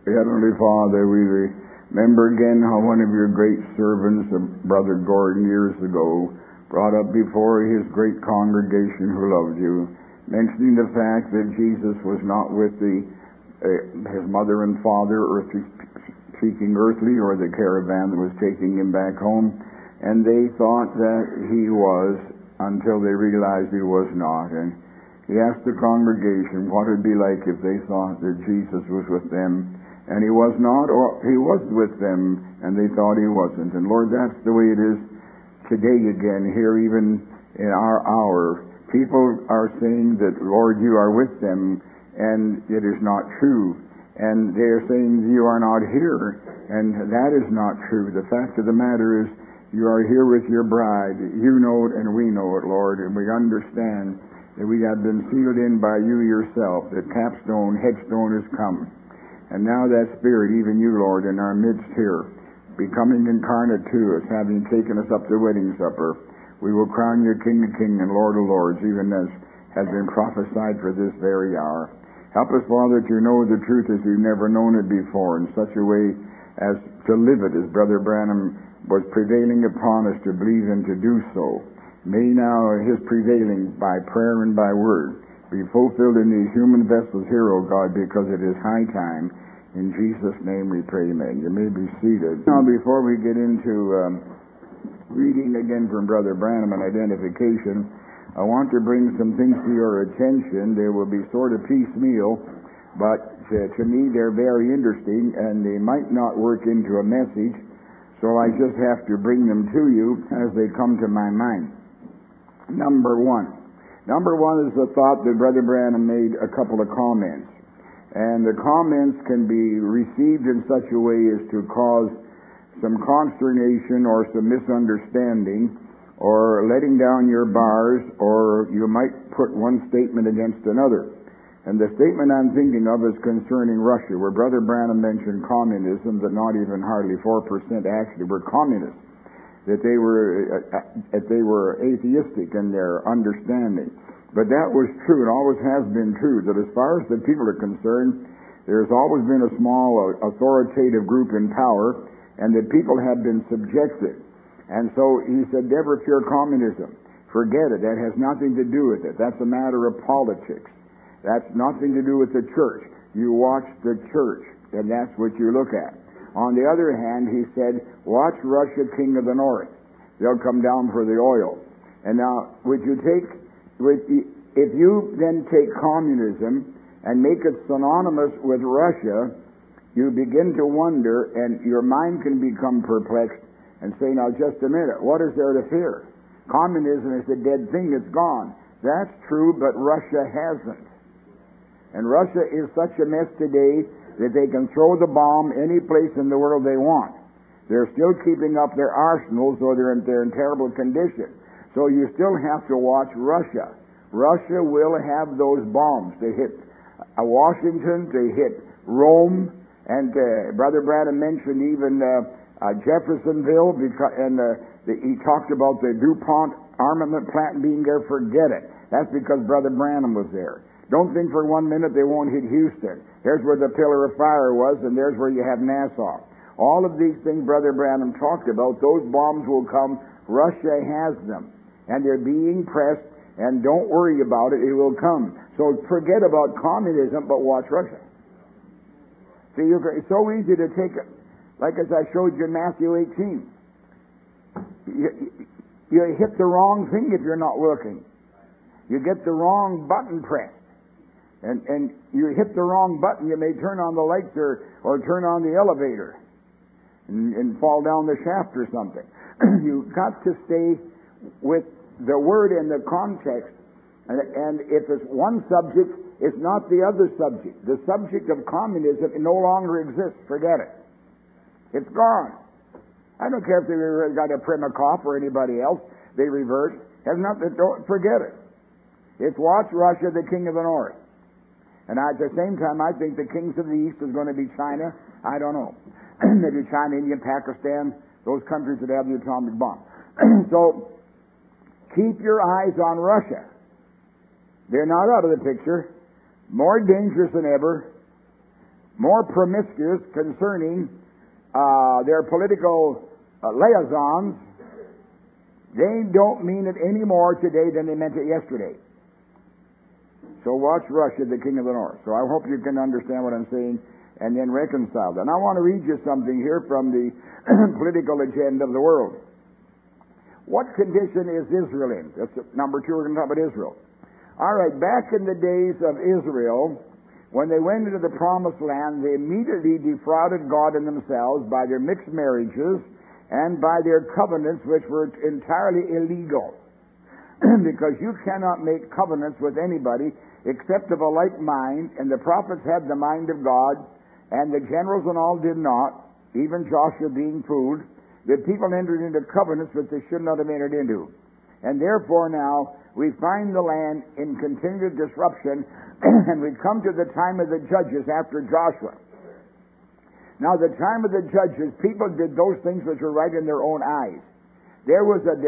Heavenly Father, we remember again how one of your great servants, Brother Gordon, years ago, brought up before his great congregation who loved you, mentioning the fact that Jesus was not with his mother and father, seeking earthly, or the caravan that was taking him back home, and they thought that he was, until they realized he was not. And he asked the congregation what it would be like if they thought that Jesus was with them, and he was not, or he was with them, and they thought he wasn't. And Lord, that's the way it is today again, here even in our hour. People are saying that, Lord, you are with them, and it is not true. And they are saying you are not here, and that is not true. The fact of the matter is, you are here with your bride. You know it, and we know it, Lord, and we understand that we have been sealed in by you yourself, that capstone, headstone has come. And now that Spirit, even you, Lord, in our midst here, becoming incarnate to us, having taken us up to the wedding supper, we will crown you King of Kings and Lord of Lords, even as has been prophesied for this very hour. Help us, Father, to know the truth as we've never known it before, in such a way as to live it, as Brother Branham was prevailing upon us to believe and to do so. May now his prevailing by prayer and by word be fulfilled in these human vessels here, O God, because it is high time. In Jesus' name we pray, amen. You may be seated. Now, before we get into reading again from Brother Branham and identification, I want to bring some things to your attention. They will be sort of piecemeal, but to me they're very interesting, and they might not work into a message, so I just have to bring them to you as they come to my mind. Number one is the thought that Brother Branham made a couple of comments. And the comments can be received in such a way as to cause some consternation or some misunderstanding, or letting down your bars, or you might put one statement against another. And the statement I'm thinking of is concerning Russia, where Brother Branham mentioned communism, that not even hardly 4% actually were communists, that they were atheistic in their understanding. But that was true, and always has been true, that as far as the people are concerned, there's always been a small authoritative group in power, and the people have been subjected. And so he said, never fear communism. Forget it. That has nothing to do with it. That's a matter of politics. That's nothing to do with the church. You watch the church, and that's what you look at. On the other hand, he said, watch Russia, king of the north. They'll come down for the oil. And now, if you then take communism and make it synonymous with Russia, you begin to wonder, and your mind can become perplexed, and say, now just a minute, what is there to fear? Communism is a dead thing, it's gone. That's true, but Russia hasn't. And Russia is such a mess today that they can throw the bomb any place in the world they want. They're still keeping up their arsenals, or they're in terrible condition. So you still have to watch Russia. Russia will have those bombs. They hit Washington, they hit Rome, and Brother Branham mentioned even Jeffersonville, he talked about the DuPont armament plant being there. Forget it. That's because Brother Branham was there. Don't think for 1 minute they won't hit Houston. There's where the pillar of fire was, and there's where you have Nassau. All of these things Brother Branham talked about, those bombs will come. Russia has them, and they're being pressed, and don't worry about it, it will come. So forget about communism, but watch Russia. See, it's so easy to take it. Like as I showed you in Matthew 18. You hit the wrong thing if you're not looking. You get the wrong button pressed. And you hit the wrong button, you may turn on the lights or turn on the elevator and fall down the shaft or something. You've got to stay with the word and the context. And if it's one subject, it's not the other subject. The subject of communism no longer exists. Forget it. It's gone. I don't care if they got a Primakov or anybody else. They revert. Have nothing. Don't forget it. It's watch Russia, the king of the north. And at the same time, I think the kings of the east is going to be China. I don't know. Maybe China, India, Pakistan, those countries that have the atomic bomb. So keep your eyes on Russia. They're not out of the picture. More dangerous than ever. more promiscuous concerning their political liaisons, they don't mean it any more today than they meant it yesterday. So watch Russia, the king of the north. So I hope you can understand what I'm saying and then reconcile that. And I want to read you something here from the political agenda of the world. What condition is Israel in? That's number 2. We're going to talk about Israel. All right, back in the days of Israel, when they went into the promised land, they immediately defrauded God and themselves by their mixed marriages and by their covenants, which were entirely illegal. Because you cannot make covenants with anybody except of a like mind, and the prophets had the mind of God, and the generals and all did not, even Joshua being fooled. The people entered into covenants which they should not have entered into. And therefore now we find the land in continued disruption, and we come to the time of the judges after Joshua. Now the time of the judges, people did those things which were right in their own eyes. There was a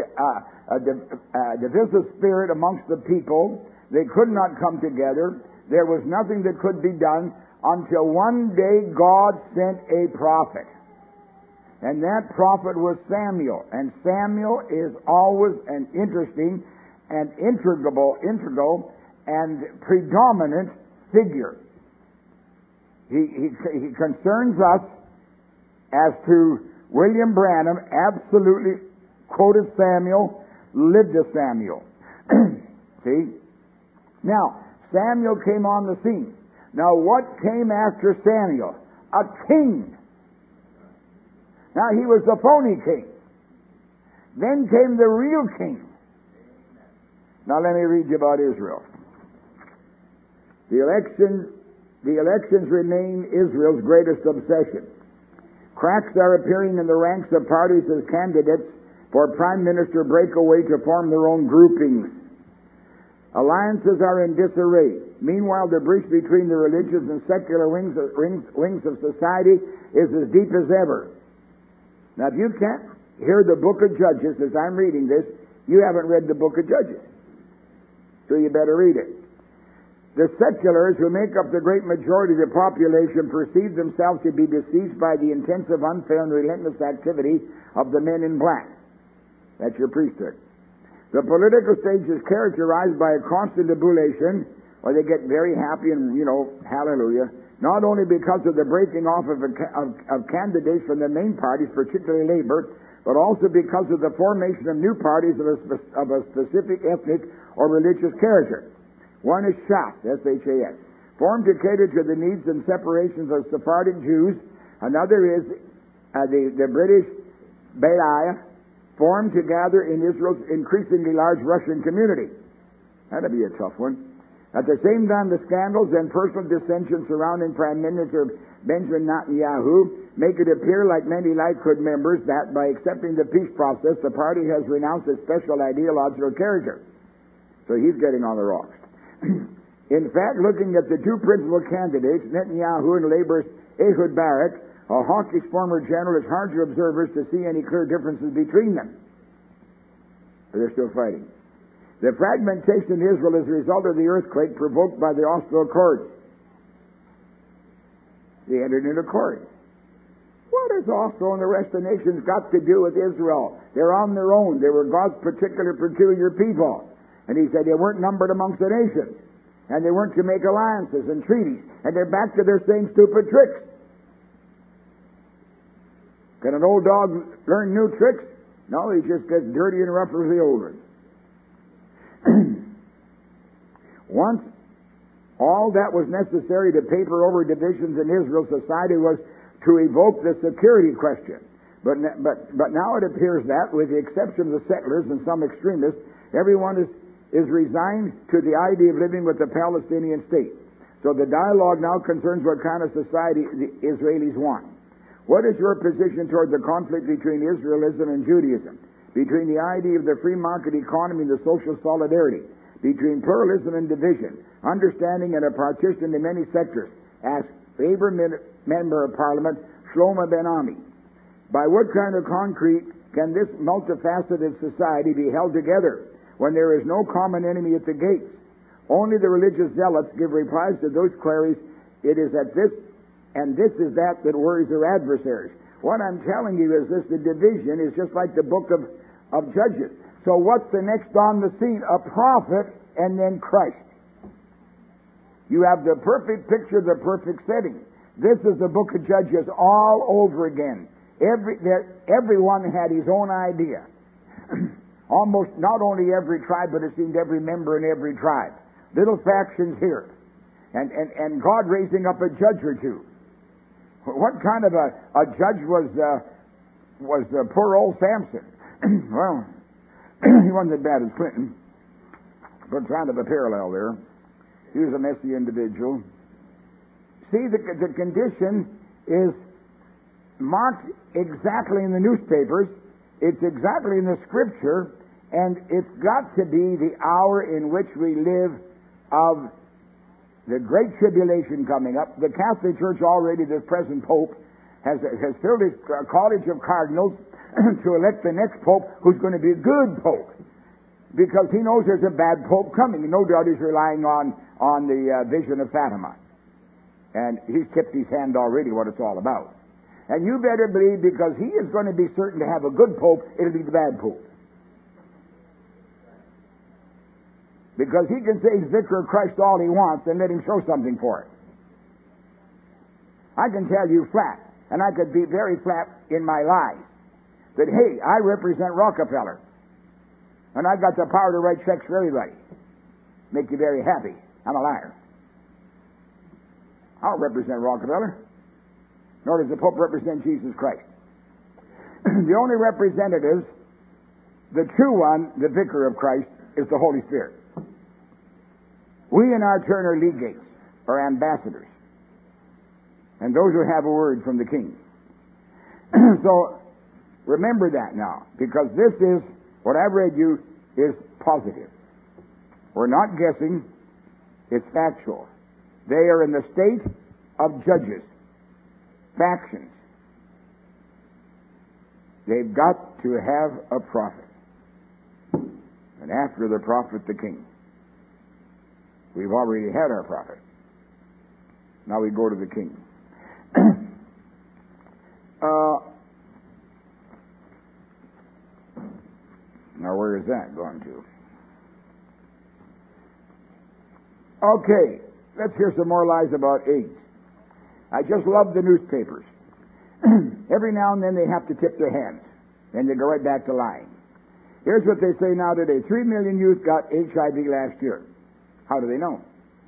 divisive spirit amongst the people. They could not come together. There was nothing that could be done until one day God sent a prophet. And that prophet was Samuel. And Samuel is always an interesting and integral and predominant figure. He concerns us as to William Branham absolutely quoted Samuel, lived as Samuel. See? Now, Samuel came on the scene. Now, what came after Samuel? A king. Now, he was the phony king. Then came the real king. Now, let me read you about Israel. The elections remain Israel's greatest obsession. Cracks are appearing in the ranks of parties as candidates for prime minister breakaway to form their own groupings. Alliances are in disarray. Meanwhile, the breach between the religious and secular wings of society is as deep as ever. Now, if you can't hear the book of Judges as I'm reading this, you haven't read the book of Judges. So you better read it. The seculars, who make up the great majority of the population, perceive themselves to be besieged by the intensive, unfair, and relentless activity of the men in black. That's your priesthood. The political stage is characterized by a constant ebullition, or they get very happy and, hallelujah, not only because of the breaking off of candidates from the main parties, particularly Labor, but also because of the formation of new parties of a specific ethnic or religious character. One is Shas, S-H-A-S, formed to cater to the needs and separations of Sephardic Jews. Another is the British Bei'ah, formed to gather in Israel's increasingly large Russian community. That'd be a tough one. At the same time, the scandals and personal dissensions surrounding Prime Minister Benjamin Netanyahu make it appear, like many Likud members, that by accepting the peace process, the party has renounced its special ideological character. So he's getting on the rocks. In fact, looking at the two principal candidates, Netanyahu and Labor's Ehud Barak, a hawkish former general, it's hard to observers to see any clear differences between them. But they're still fighting. The fragmentation in Israel is a result of the earthquake provoked by the Oslo Accords. They entered into accord. What has Oslo and the rest of the nations got to do with Israel? They're on their own. They were God's particular peculiar people. And he said they weren't numbered amongst the nations. And they weren't to make alliances and treaties. And they're back to their same stupid tricks. Can an old dog learn new tricks? No, he just gets dirty and rough as the old one. Once all that was necessary to paper over divisions in Israel society was to evoke the security question. But now it appears that, with the exception of the settlers and some extremists, everyone is resigned to the idea of living with the Palestinian state. So the dialogue now concerns what kind of society the Israelis want. What is your position toward the conflict between Israelism and Judaism? Between the idea of the free market economy and the social solidarity, between pluralism and division, understanding and a partition into many sectors, asked Labour Member of Parliament Shlomo Ben-Ami. By what kind of concrete can this multifaceted society be held together when there is no common enemy at the gates? Only the religious zealots give replies to those queries. It is at this And this is that worries their adversaries. What I'm telling you is this: the division is just like the book of Judges. So what's the next on the scene? A prophet and then Christ. You have the perfect picture, the perfect setting. This is the book of Judges all over again. Everyone had his own idea. Almost not only every tribe, but it seemed every member in every tribe. Little factions here. And God raising up a judge or two. What kind of a judge was poor old Samson? Well, he wasn't as bad as Clinton, but kind of a parallel there. He was a messy individual. See, the condition is marked exactly in the newspapers. It's exactly in the Scripture, and it's got to be the hour in which we live of the great tribulation coming up. The Catholic Church already, this present Pope, has filled his college of cardinals to elect the next Pope, who's going to be a good Pope, because he knows there's a bad Pope coming. No doubt he's relying on the vision of Fatima. And he's tipped his hand already what it's all about. And you better believe, because he is going to be certain to have a good Pope, it'll be the bad Pope. Because he can say he's vicar of Christ all he wants, and let him show something for it. I can tell you flat, and I could be very flat in my lies, that, hey, I represent Rockefeller, and I've got the power to write checks for everybody. Make you very happy. I'm a liar. I don't represent Rockefeller, nor does the Pope represent Jesus Christ. The only representatives, the true one, the vicar of Christ, is the Holy Spirit. We in our turn are legates, or ambassadors, and those who have a word from the King. So remember that now, because this is, what I've read you is positive. We're not guessing, it's factual. They are in the state of judges, factions. They've got to have a prophet. And after the prophet, the king. We've already had our prophet. Now we go to the king. Now where is that going to? Okay, let's hear some more lies about AIDS. I just love the newspapers. Every now and then they have to tip their hands. Then they go right back to lying. Here's what they say now today. 3 million youth got HIV last year. How do they know?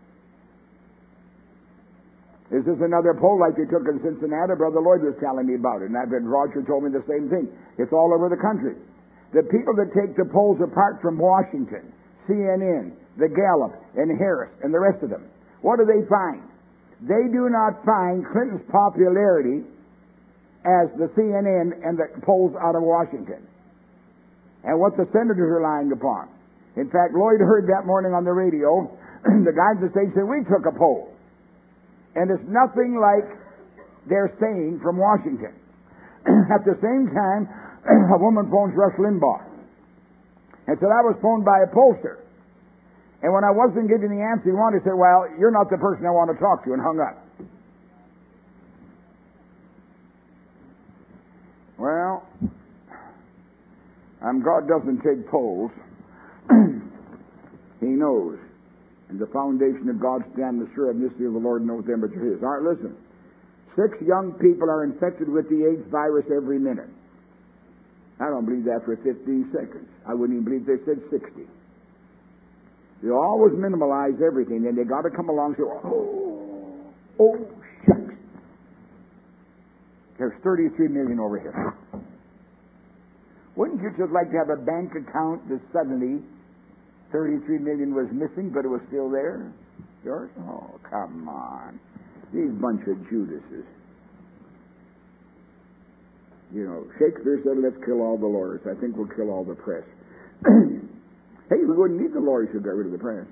Is this another poll like they took in Cincinnati? Brother Lloyd was telling me about it, and Roger told me the same thing. It's all over the country. The people that take the polls apart from Washington, CNN, the Gallup, and Harris, and the rest of them, what do they find? They do not find Clinton's popularity as the CNN and the polls out of Washington, and what the senators are relying upon. In fact, Lloyd heard that morning on the radio, the guys at the station said, we took a poll, and it's nothing like they're saying from Washington. At the same time, a woman phones Rush Limbaugh and said, I was phoned by a pollster, and when I wasn't getting the answer he wanted, he said, well, you're not the person I want to talk to, and hung up. Well, God doesn't take polls. He knows. And the foundation of God stand the sure of mystery of the Lord knows them but his. All right, listen. 6 young people are infected with the AIDS virus every minute. I don't believe that for 15 seconds. I wouldn't even believe they said 60. They always minimalize everything, and they got to come along and say, oh, shucks. There's 33 million over here. Wouldn't you just like to have a bank account that suddenly 33 million was missing, but it was still there? George? Oh, come on. These bunch of Judases. You know, Shakespeare said, let's kill all the lawyers. I think we'll kill all the press. Hey, we wouldn't need the lawyers to get rid of the press.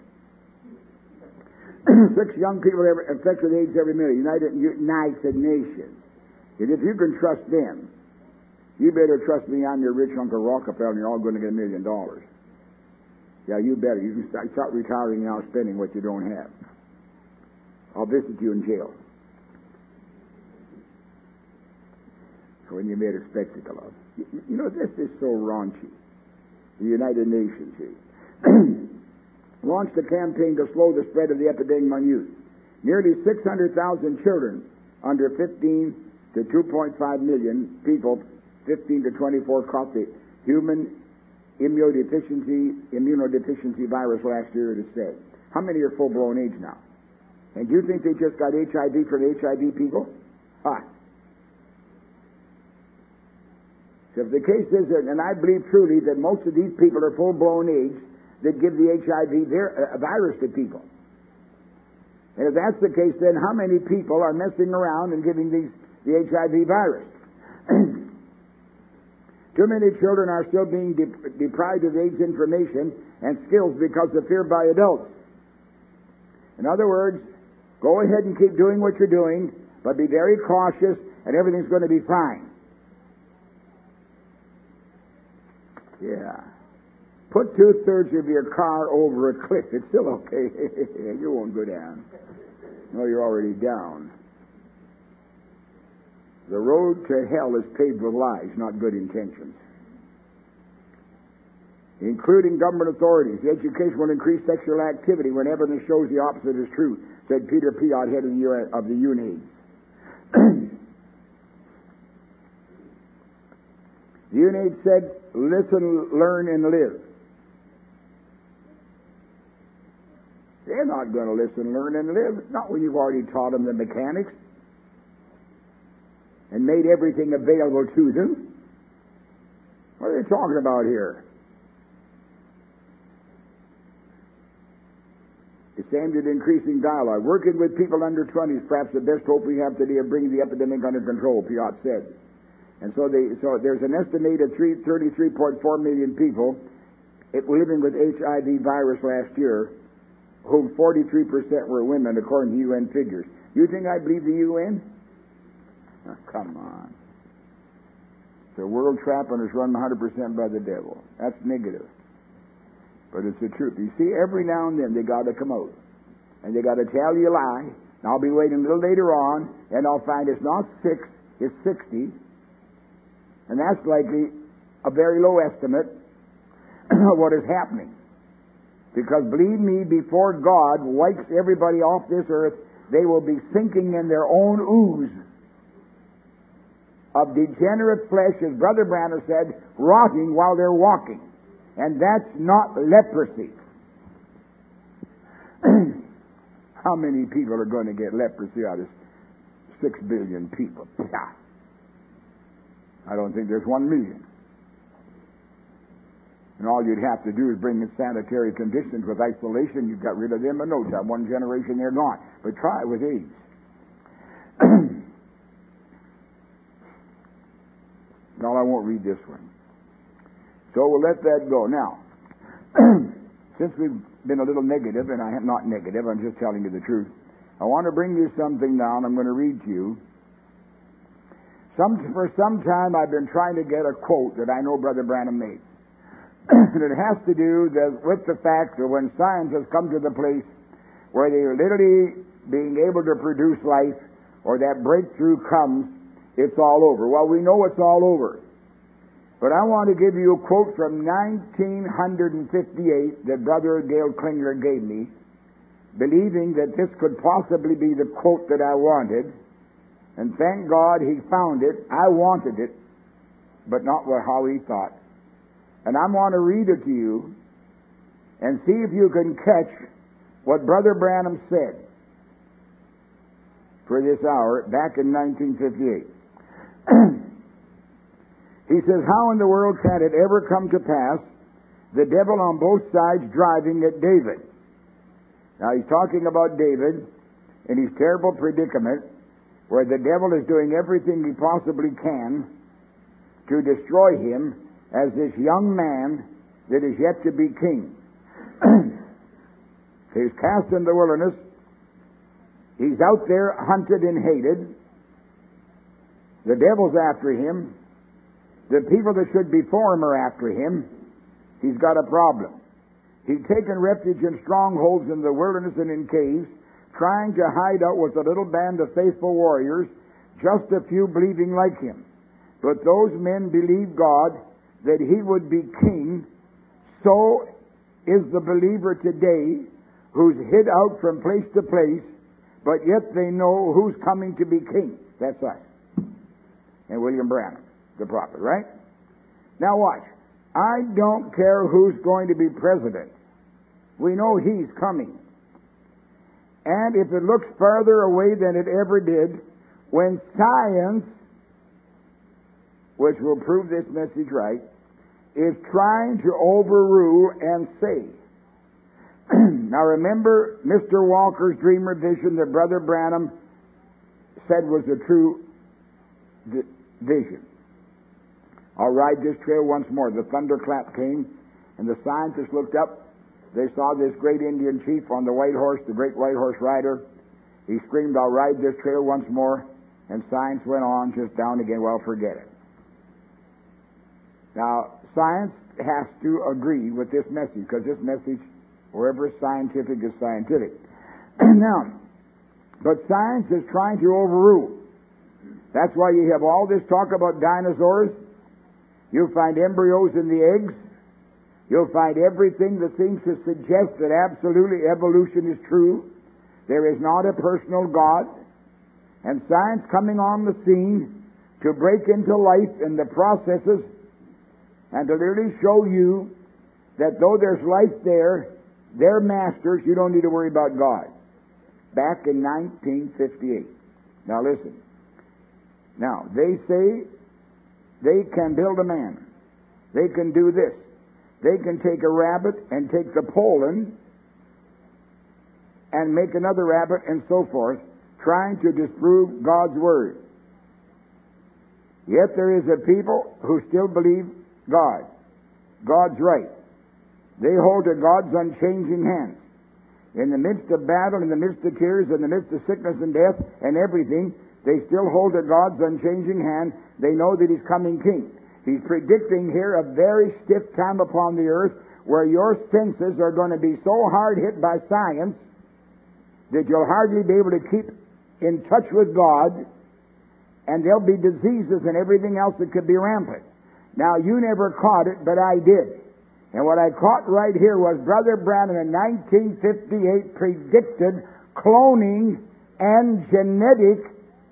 6 young people infected with AIDS every minute. United Nations. And if you can trust them, you better trust me. I'm your rich Uncle Rockefeller, and you're all going to get $1 million. Yeah, you better. You can start retiring now, spending what you don't have. I'll visit you in jail. when you made a spectacle of. You know, this is so raunchy. The United Nations launched a campaign to slow the spread of the epidemic among youth. Nearly 600,000 children under 15 to 2.5 million people, 15 to 24, caught the human immunodeficiency virus last year, it is said. How many are full-blown AIDS now? And do you think they just got HIV from HIV people? So if the case is, and I believe truly that most of these people are full-blown AIDS that give the HIV virus to people. And if that's the case, then how many people are messing around and giving the HIV virus? Too many children are still being deprived of AIDS information and skills because of fear by adults. In other words, go ahead and keep doing what you're doing, but be very cautious and everything's going to be fine. Yeah. Put 2/3 of your car over a cliff. It's still okay. You won't go down. No, you're already down. The road to hell is paved with lies, not good intentions. Including government authorities. The education will increase sexual activity when evidence shows the opposite is true, said Peter Piot, head of the UNAIDS. The UNAIDS said, listen, learn, and live. They're not going to listen, learn, and live. Not when you've already taught them the mechanics and made everything available to them. What are they talking about here? It's aimed at increasing dialogue. Working with people under 20 is perhaps the best hope we have today of bringing the epidemic under control, Piot said. And so there's an estimated 33.4 million people living with HIV virus last year, whom 43% were women, according to UN figures. You think I believe the UN? Oh, come on. It's a world trap and it's run 100% by the devil. That's negative. But it's the truth. You see, every now and then they got to come out. And they got to tell you a lie. And I'll be waiting a little later on, and I'll find it's not 6, it's 60. And that's likely a very low estimate of what is happening. Because believe me, before God wipes everybody off this earth, they will be sinking in their own ooze of degenerate flesh, as Brother Branham said, rotting while they're walking. And that's not leprosy. How many people are going to get leprosy out of 6 billion people? I don't think there's 1 million. And all you'd have to do is bring in sanitary conditions with isolation. You've got rid of them in no time. 1 generation, they're gone. But try it with AIDS. No, I won't read this one. So we'll let that go. Now, since we've been a little negative, and I am not negative, I'm just telling you the truth, I want to bring you something now, and I'm going to read to you. For some time, I've been trying to get a quote that I know Brother Branham made. And it has to do with the fact that when science has come to the place where they are literally being able to produce life, or that breakthrough comes, it's all over. Well, we know it's all over. But I want to give you a quote from 1958 that Brother Dale Klinger gave me, believing that this could possibly be the quote that I wanted. And thank God he found it. I wanted it, but not how he thought. And I want to read it to you and see if you can catch what Brother Branham said for this hour back in 1958. He says, how in the world can it ever come to pass, the devil on both sides driving at David? Now he's talking about David in his terrible predicament where the devil is doing everything he possibly can to destroy him as this young man that is yet to be king. He's cast in the wilderness. He's out there hunted and hated. The devil's after him. The people that should be for him are after him. He's got a problem. He's taken refuge in strongholds in the wilderness and in caves, trying to hide out with a little band of faithful warriors, just a few believing like him. But those men believed God that He would be king. So is the believer today, who's hid out from place to place, but yet they know who's coming to be king. That's us. And William Branham, the prophet, right? Now watch. I don't care who's going to be president. We know He's coming. And if it looks farther away than it ever did, when science, which will prove this message right, is trying to overrule and say. Now remember Mr. Walker's dream or vision that Brother Branham said was a true vision. I'll ride this trail once more. The thunderclap came, and the scientists looked up. They saw this great Indian chief on the white horse, the great white horse rider. He screamed, "I'll ride this trail once more." And science went on, just down again. Well, forget it. Now, science has to agree with this message, because this message, wherever it's scientific, is scientific. Now, but science is trying to overrule. That's why you have all this talk about dinosaurs. You'll find embryos in the eggs. You'll find everything that seems to suggest that absolutely evolution is true. There is not a personal God. And science coming on the scene to break into life in the processes and to really show you that though there's life there, they're masters. You don't need to worry about God. Back in 1958. Now listen. Now, they say they can build a man. They can do this. They can take a rabbit and take the pollen and make another rabbit and so forth, trying to disprove God's Word. Yet there is a people who still believe God. God's right. They hold to God's unchanging hands. In the midst of battle, in the midst of tears, in the midst of sickness and death and everything, they still hold to God's unchanging hand. They know that He's coming king. He's predicting here a very stiff time upon the earth where your senses are going to be so hard hit by science that you'll hardly be able to keep in touch with God, and there'll be diseases and everything else that could be rampant. Now, you never caught it, but I did. And what I caught right here was Brother Branham in 1958 predicted cloning and genetic,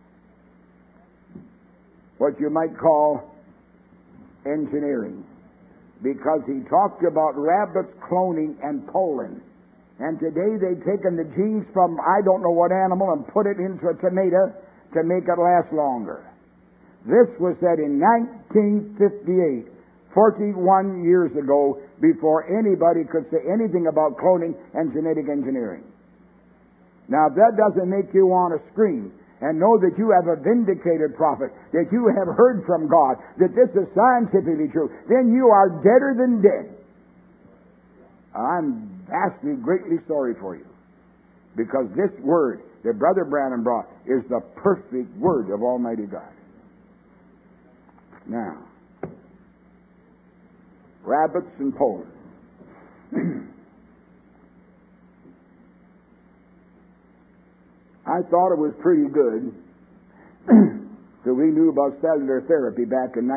what you might call engineering, because he talked about rabbits cloning and pollen. And today they've taken the genes from I don't know what animal and put it into a tomato to make it last longer. This was said in 1958, 41 years ago, before anybody could say anything about cloning and genetic engineering. Now, if that doesn't make you want to scream and know that you have a vindicated prophet, that you have heard from God, that this is scientifically true, then you are deader than dead. I'm vastly, greatly sorry for you, because this word that Brother Branham brought is the perfect word of Almighty God. Now, rabbits and pollen. I thought it was pretty good that we knew about cellular therapy back in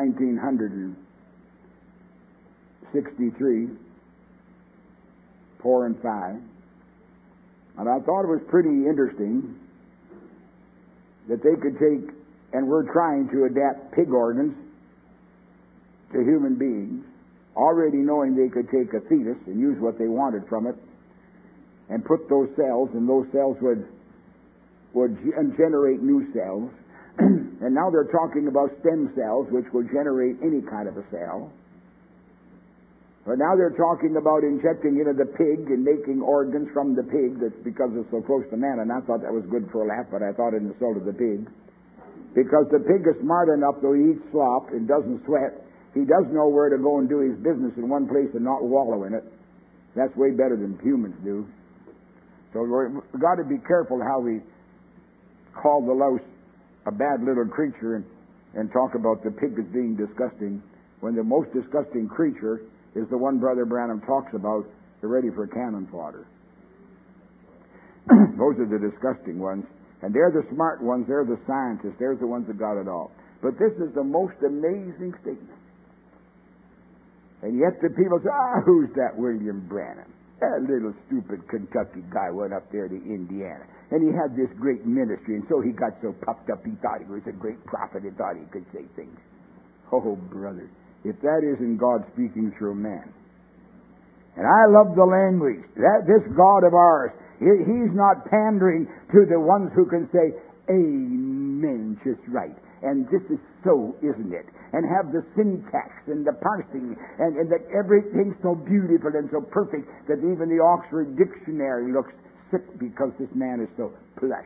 1963, 4 and 5. And I thought it was pretty interesting that they could take, and we're trying to adapt pig organs to human beings, already knowing they could take a fetus and use what they wanted from it and put those cells, and those cells would generate new cells. And now they're talking about stem cells, which will generate any kind of a cell. But now they're talking about injecting into the pig and making organs from the pig. That's because it's so close to man. And I thought that was good for a laugh, but I thought it insulted the pig. Because the pig is smart enough, though he eats slop and doesn't sweat, he does know where to go and do his business in one place and not wallow in it. That's way better than humans do. So we've got to be careful how we call the louse a bad little creature and talk about the pig as being disgusting, when the most disgusting creature is the one Brother Branham talks about, they're ready for cannon fodder. Those are the disgusting ones. And they're the smart ones, they're the scientists, they're the ones that got it all. But this is the most amazing statement. And yet the people say, who's that William Branham? That little stupid Kentucky guy went up there to Indiana. And he had this great ministry, and so he got so puffed up he thought he was a great prophet and thought he could say things. Oh, brother, if that isn't God speaking through man. And I love the language. This God of ours, He's not pandering to the ones who can say, amen, just right. And this is so, isn't it? And have the syntax and the parsing and that everything's so beautiful and so perfect that even the Oxford Dictionary looks sick because this man is so plush.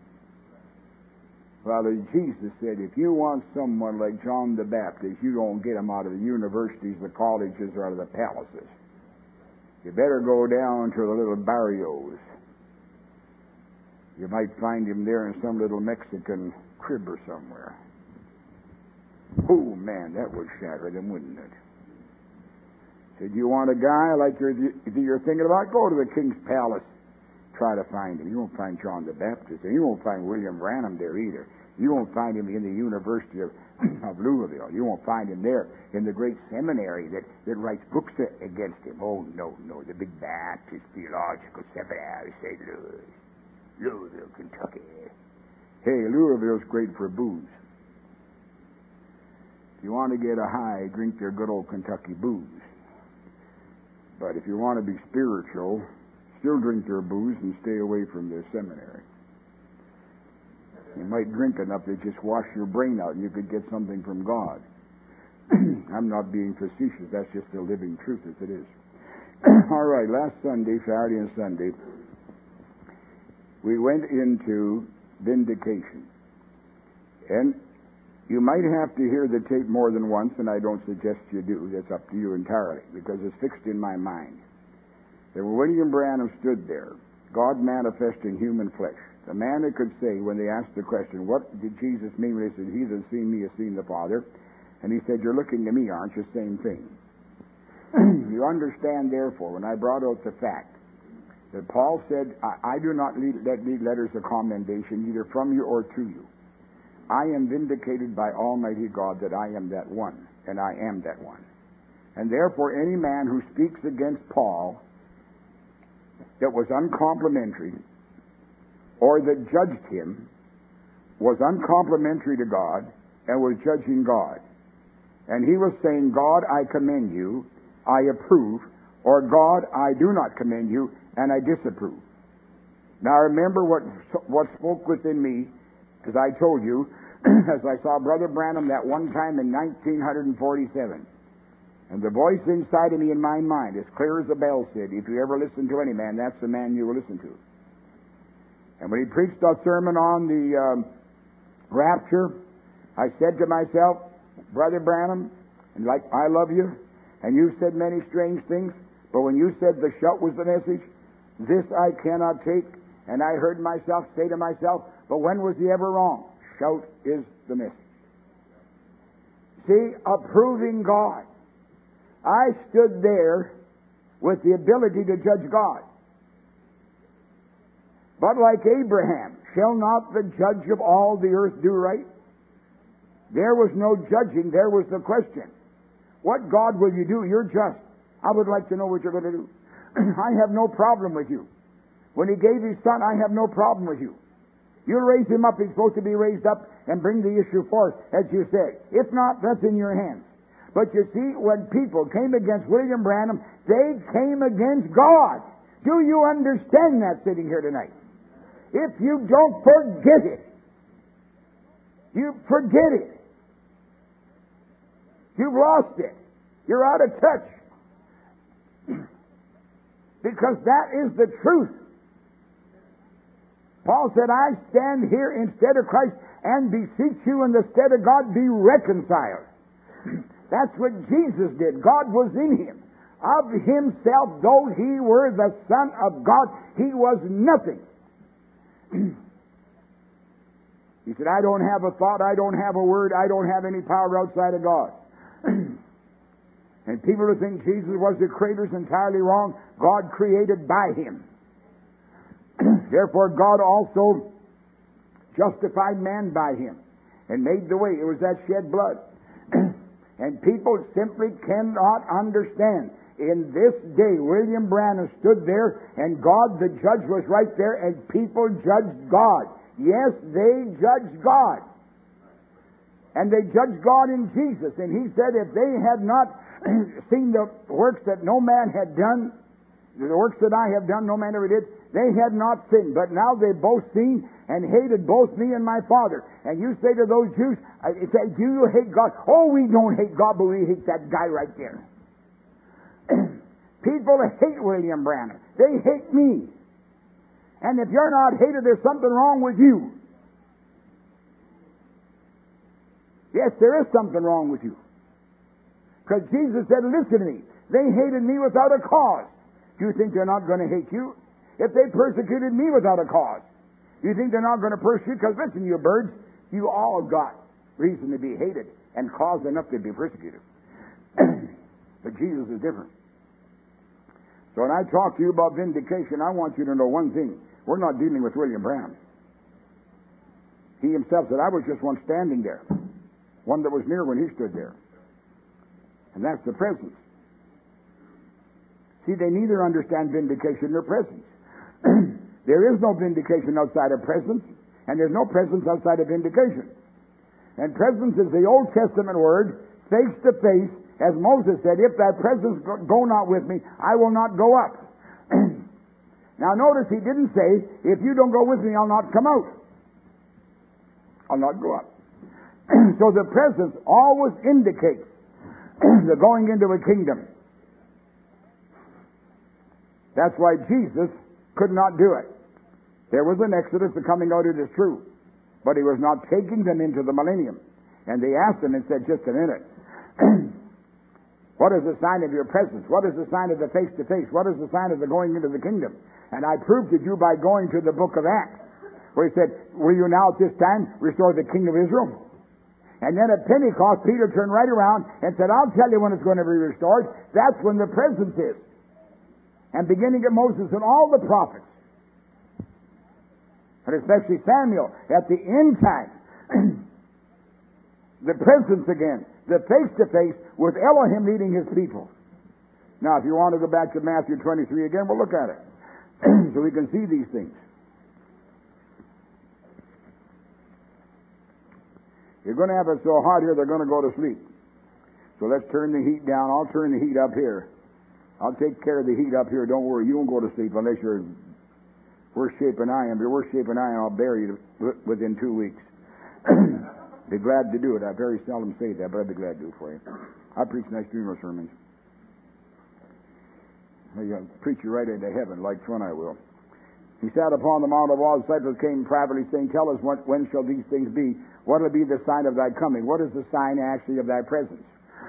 Well, Jesus said, if you want someone like John the Baptist, you don't get him out of the universities, the colleges, or out of the palaces. You better go down to the little barrios. You might find him there in some little Mexican crib or somewhere. Oh, man, that would shatter them, wouldn't it? Said, you want a guy like you're thinking about? Go to the king's palace. Try to find him. You won't find John the Baptist, and you won't find William Branham there either. You won't find him in the University of Louisville. You won't find him there in the great seminary that writes books against him. Oh, no, the big Baptist Theological Seminary, St. Louis, Louisville, Kentucky. Hey, Louisville's great for booze. If you want to get a high, drink their good old Kentucky booze. But if you want to be spiritual, still drink their booze and stay away from their seminary. You might drink enough to just wash your brain out and you could get something from God. I'm not being facetious. That's just the living truth as it is. All right, last Sunday, Saturday and Sunday, we went into vindication. And you might have to hear the tape more than once, and I don't suggest you do. That's up to you entirely, because it's fixed in my mind. That when William Branham stood there, God manifest in human flesh, the man that could say, when they asked the question, what did Jesus mean when he said, he that has seen me has seen the Father? And he said, you're looking to me, aren't you? Same thing. You understand, therefore, when I brought out the fact that Paul said, I do not lead letters of commendation either from you or to you. I am vindicated by Almighty God that I am that one, and I am that one. And therefore, any man who speaks against Paul that was uncomplimentary or that judged him was uncomplimentary to God and was judging God. And he was saying, God, I commend you, I approve, or God, I do not commend you, and I disapprove. Now remember what spoke within me, as I told you, as I saw Brother Branham that one time in 1947. And the voice inside of me in my mind, as clear as a bell, said, if you ever listen to any man, that's the man you will listen to. And when he preached a sermon on the rapture, I said to myself, Brother Branham, and like I love you, and you said many strange things, but when you said the shout was the message, this I cannot take. And I heard myself say to myself, but when was he ever wrong? Shout is the message. See, approving God. I stood there with the ability to judge God. But like Abraham, shall not the judge of all the earth do right? There was no judging, there was the question. What God will you do? You're just. I would like to know what you're going to do. I have no problem with you. When he gave his son, I have no problem with you. You'll raise him up, he's supposed to be raised up and bring the issue forth, as you said. If not, that's in your hands. But you see, when people came against William Branham, they came against God. Do you understand that sitting here tonight? If you don't, forget it. You forget it. You've lost it. You're out of touch. Because that is the truth. Paul said, I stand here instead of Christ and beseech you in the stead of God, be reconciled. That's what Jesus did. God was in him. Of himself, though he were the Son of God, he was nothing. He said, I don't have a thought, I don't have a word, I don't have any power outside of God. And people who think Jesus was the creator is entirely wrong. God created by him. Therefore, God also justified man by him. and made the way. It was that shed blood. And people simply cannot understand. In this day, William Branham stood there, and God the judge was right there, and people judged God. Yes, they judged God. And they judged God in Jesus. And he said if they had not seen the works that no man had done, the works that I have done, no man ever did, they had not sinned. But now they both seen and hated both me and my Father. And you say to those Jews, say, do you hate God? Oh, we don't hate God, but we hate that guy right there. People hate William Branham. They hate me. And if you're not hated, there's something wrong with you. Yes, there is something wrong with you. Because Jesus said, listen to me. They hated me without a cause. Do you think they're not going to hate you? If they persecuted me without a cause, do you think they're not going to persecute? Because listen, you birds, you all got reason to be hated and cause enough to be persecuted. But Jesus is different. So when I talk to you about vindication, I want you to know one thing. We're not dealing with William Branham. He himself said, I was just one standing there. One that was near when he stood there. And that's the presence. See, they neither understand vindication nor presence. There is no vindication outside of presence, and there's no presence outside of vindication. And presence is the Old Testament word, face to face, as Moses said, if thy presence go not with me, I will not go up. Now notice he didn't say, if you don't go with me, I'll not come out. I'll not go up. So the presence always indicates the going into a kingdom. That's why Jesus could not do it. There was an exodus, the coming out, it is true. But he was not taking them into the millennium. And they asked him and said, just a minute. What is the sign of your presence? What is the sign of the face-to-face? What is the sign of the going into the kingdom? And I proved to you by going to the book of Acts, where he said, will you now at this time restore the king of Israel? And then at Pentecost, Peter turned right around and said, I'll tell you when it's going to be restored. That's when the presence is. And beginning at Moses and all the prophets, and especially Samuel, at the end time, the presence again, the face-to-face with Elohim leading his people. Now, if you want to go back to Matthew 23 again, we'll look at it. So we can see these things. You're going to have it so hot here, they're going to go to sleep. So let's turn the heat down. I'll turn the heat up here. I'll take care of the heat up here. Don't worry, you won't go to sleep unless you're worse shape than I am. If you're worse shape than I am, I'll bury you within 2 weeks. Be glad to do it. I very seldom say that, but I'd be glad to do it for you. I preach nice funeral sermons. I preach you right into heaven, like one I will. He sat upon the Mount of Olives. Disciples came privately, saying, tell us when shall these things be? What will be the sign of thy coming? What is the sign actually of thy presence?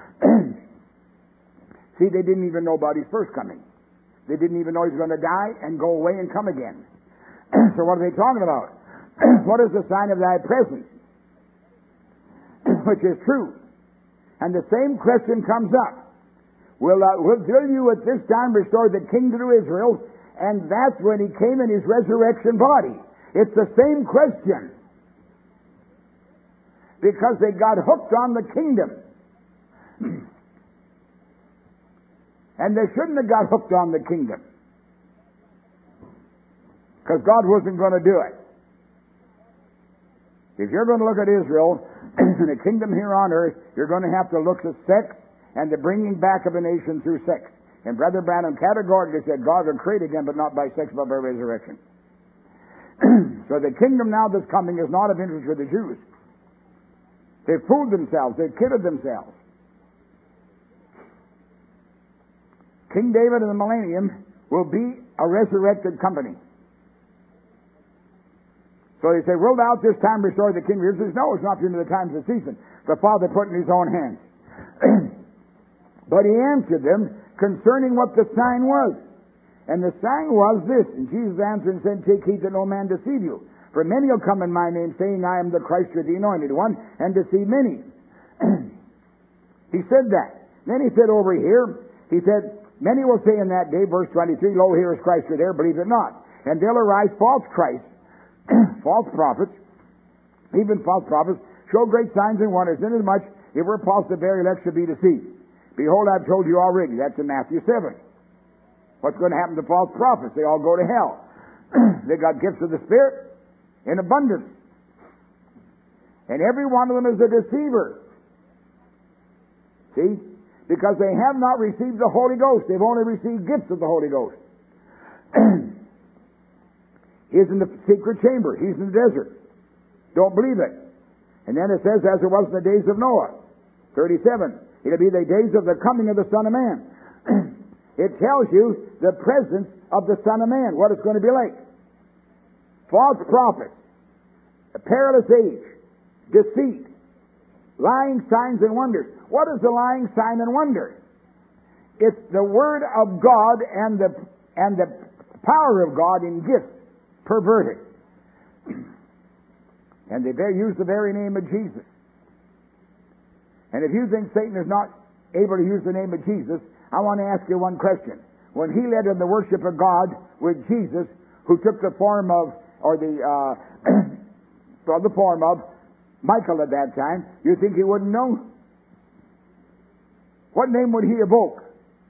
See, they didn't even know about his first coming. They didn't even know he was going to die and go away and come again. So what are they talking about? What is the sign of thy presence? Which is true. And the same question comes up. Will you at this time restore the kingdom to Israel? And that's when he came in his resurrection body. It's the same question. Because they got hooked on the kingdom. And they shouldn't have got hooked on the kingdom. Because God wasn't going to do it. If you're going to look at Israel and the kingdom here on earth, you're going to have to look at sex and the bringing back of a nation through sex. And Brother Branham categorically said God will create again, but not by sex, but by resurrection. So the kingdom now that's coming is not of interest for the Jews. They've fooled themselves. They've kidded themselves. King David in the millennium will be a resurrected company. So they say, will thou at this time restore the kingdom? He says, no, it's not into the times of season. The Father put in his own hands. But he answered them concerning what the sign was. And the sign was this. And Jesus answered and said, take heed that no man deceive you. For many will come in my name, saying, I am the Christ or the Anointed One, and deceive many. He said that. Then he said over here, he said, many will say in that day, verse 23, lo, here is Christ or there, believe it not. And there'll arise false Christs, false prophets, even false prophets, show great signs and wonders, inasmuch if we're possible, the very elect should be deceived. Behold, I've told you already. That's in Matthew 7. What's going to happen to false prophets? They all go to hell. They got gifts of the Spirit in abundance. And every one of them is a deceiver. See? Because they have not received the Holy Ghost. They've only received gifts of the Holy Ghost. He's in the secret chamber. He's in the desert. Don't believe it. And then it says, as it was in the days of Noah, 37, it'll be the days of the coming of the Son of Man. It tells you the presence of the Son of Man, what it's going to be like. False prophets, a perilous age, deceit, lying signs and wonders. What is the lying sign and wonder? It's the Word of God and the power of God in gifts perverted. And they use the very name of Jesus. And if you think Satan is not able to use the name of Jesus, I want to ask you one question. When he led in the worship of God with Jesus, who took the form of, or the form of Michael at that time, you think he wouldn't know? What name would he evoke?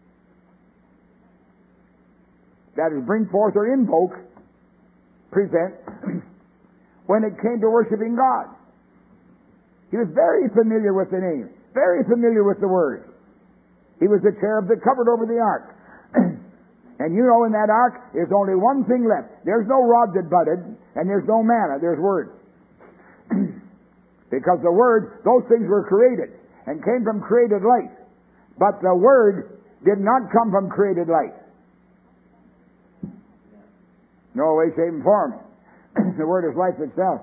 That is, bring forth or invoke, present, when it came to worshiping God. He was very familiar with the name, very familiar with the Word. He was the cherub that covered over the ark. And you know, in that ark, there's only one thing left. There's no rod that budded, and there's no manna. There's Word. Because the Word, those things were created and came from created light. But the Word did not come from created light. No way, shape, and form. The Word is life itself.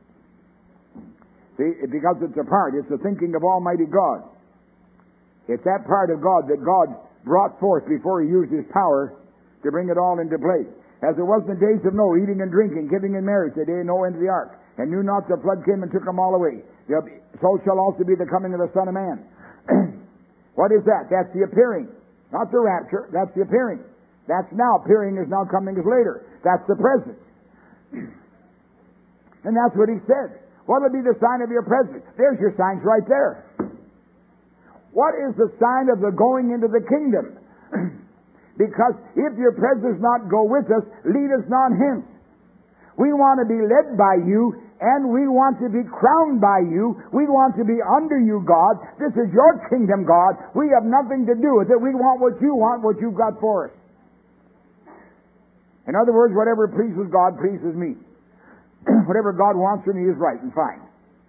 See, because it's a part. It's the thinking of Almighty God. It's that part of God that God brought forth before He used His power to bring it all into place. As it was in the days of Noah, eating and drinking, giving in marriage, the day Noah entered the ark, and knew not the flood came and took them all away. So shall also be the coming of the Son of Man. What is that? That's the appearing. Not the rapture. That's the appearing. That's now. Appearing is now, coming is later. That's the present. And that's what He said. What will be the sign of your presence? There's your signs right there. What is the sign of the going into the kingdom? Because if your presence not go with us, lead us not hence. We want to be led by you, and we want to be crowned by you. We want to be under you, God. This is your kingdom, God. We have nothing to do with it. We want what you want, what you've got for us. In other words, whatever pleases God pleases me. Whatever God wants for me is right and fine.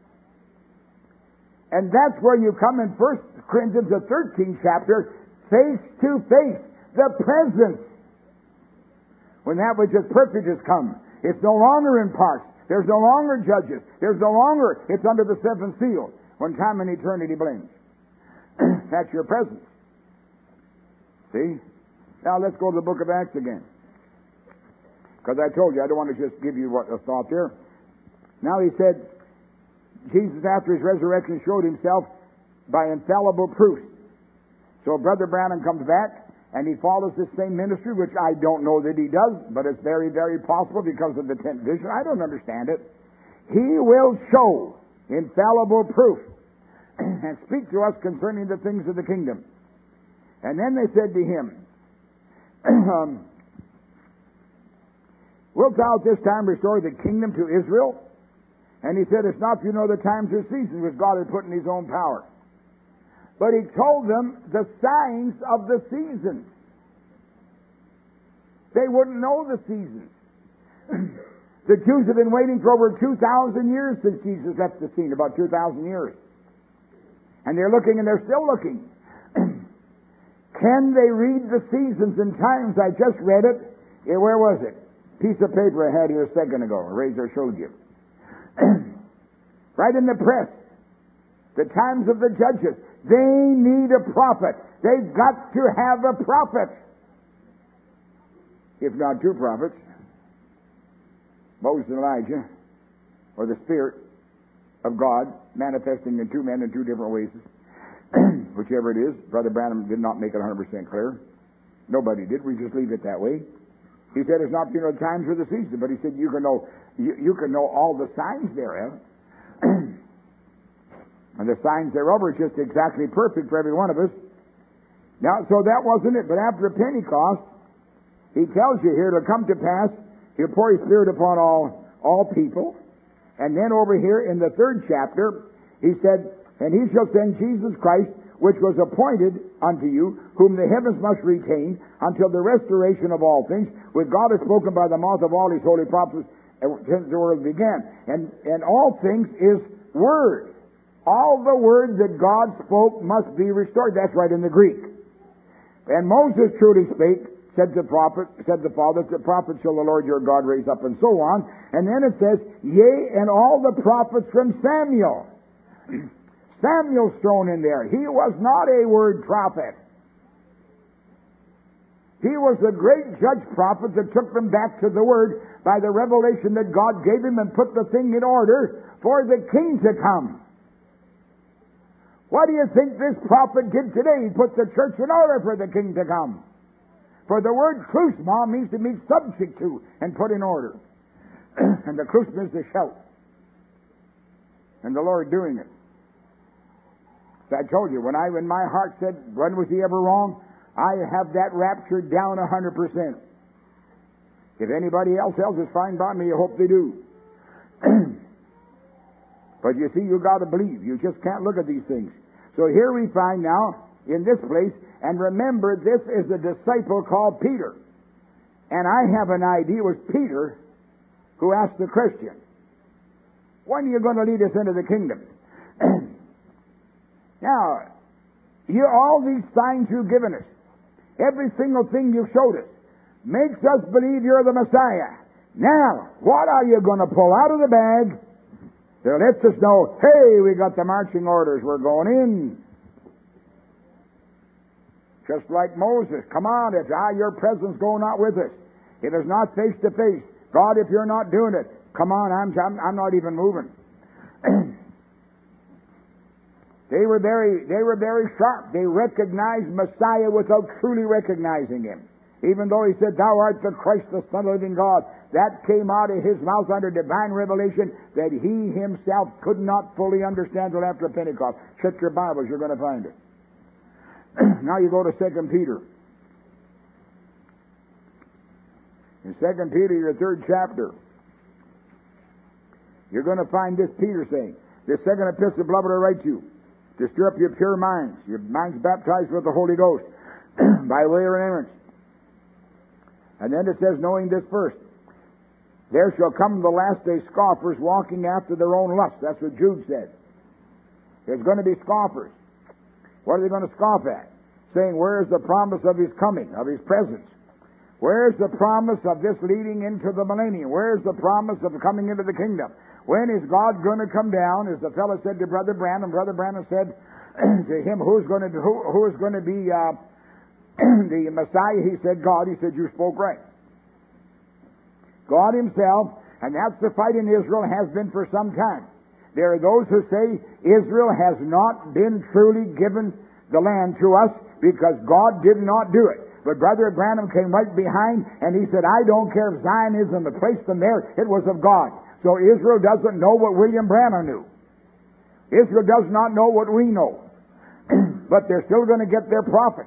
And that's where you come in 1 Corinthians, the 13th chapter, face to face, the presence. When that which is perfect has come, it's no longer in parts. There's no longer judges. There's no longer, it's under the seventh seal, when time and eternity blends. That's your presence. See? Now let's go to the book of Acts again. Because I told you, I don't want to just give you a thought there. Now he said, Jesus after His resurrection showed Himself by infallible proofs. So Brother Branham comes back, and he follows this same ministry, which I don't know that he does, but it's very, very possible because of the 10th vision. I don't understand it. He will show infallible proof and speak to us concerning the things of the kingdom. And then they said to him, wilt thou at this time restore the kingdom to Israel? And he said, it's not for you know the times or seasons which God had put in His own power. But he told them the signs of the seasons. They wouldn't know the seasons. The Jews have been waiting for over 2,000 years since Jesus left the scene, about 2,000 years. And they're looking, and they're still looking. Can they read the seasons and times? I just read it. Where was it? Piece of paper I had here a second ago. Razor showed you. Right in the press. The times of the judges. They need a prophet. They've got to have a prophet. If not two prophets. Moses and Elijah. Or the Spirit of God manifesting in two men in two different ways. Whichever it is. Brother Branham did not make it 100% clear. Nobody did. We just leave it that way. He said it's not the times or the season, but he said you can know all the signs thereof. And the signs thereof are just exactly perfect for every one of us. Now, so that wasn't it. But after Pentecost, he tells you here, it'll come to pass, he'll pour his Spirit upon all people. And then over here in the 3rd chapter, he said, and he shall send Jesus Christ, which was appointed unto you, whom the heavens must retain, until the restoration of all things, which God has spoken by the mouth of all his holy prophets since the world began. And all things is word. All the word that God spoke must be restored. That's right in the Greek. And Moses truly spake, said the prophet, said the Father, the prophet shall the Lord your God raise up, and so on. And then it says, yea, and all the prophets from Samuel. Samuel's thrown in there. He was not a word prophet. He was the great judge prophet that took them back to the Word by the revelation that God gave him and put the thing in order for the king to come. What do you think this prophet did today? He put the church in order for the king to come. For the word klusma means to be subject to and put in order. And the klusma is the shout. And the Lord doing it. So I told you, when my heart said, when was he ever wrong? I have that rapture down 100%. If anybody else is fine by me, I hope they do. But you see, you got to believe. You just can't look at these things. So here we find now, in this place, and remember, this is a disciple called Peter. And I have an idea it was Peter who asked the question, when are you going to lead us into the kingdom? Now, all these signs you've given us, every single thing you've showed us, makes us believe you're the Messiah. Now, what are you going to pull out of the bag that lets us know, hey, we got the marching orders, we're going in? Just like Moses, come on, if your presence go not with us, if it's not face to face, God, if you're not doing it, come on, I'm not even moving. They were very sharp. They recognized Messiah without truly recognizing him. Even though he said, thou art the Christ, the Son of the living God, that came out of his mouth under divine revelation that he himself could not fully understand till after Pentecost. Check your Bibles, you're going to find it. Now you go to 2 Peter. In 2 Peter, your 3rd chapter, you're going to find this Peter saying, this second epistle, beloved, I write to you, to stir up your pure minds, your minds baptized with the Holy Ghost, by way of remembrance. And then it says, knowing this first, there shall come in the last day scoffers walking after their own lusts. That's what Jude said. There's going to be scoffers. What are they going to scoff at? Saying, where is the promise of his coming, of his presence? Where is the promise of this leading into the millennium? Where is the promise of coming into the kingdom? When is God going to come down? As the fellow said to Brother Branham said to him, who is going to be the Messiah? He said, God. He said, you spoke right. God himself, and that's the fight in Israel, has been for some time. There are those who say Israel has not been truly given the land to us because God did not do it. But Brother Branham came right behind and he said, I don't care if Zionism had placed them there, it was of God. So Israel doesn't know what William Branham knew. Israel does not know what we know. But they're still going to get their prophets.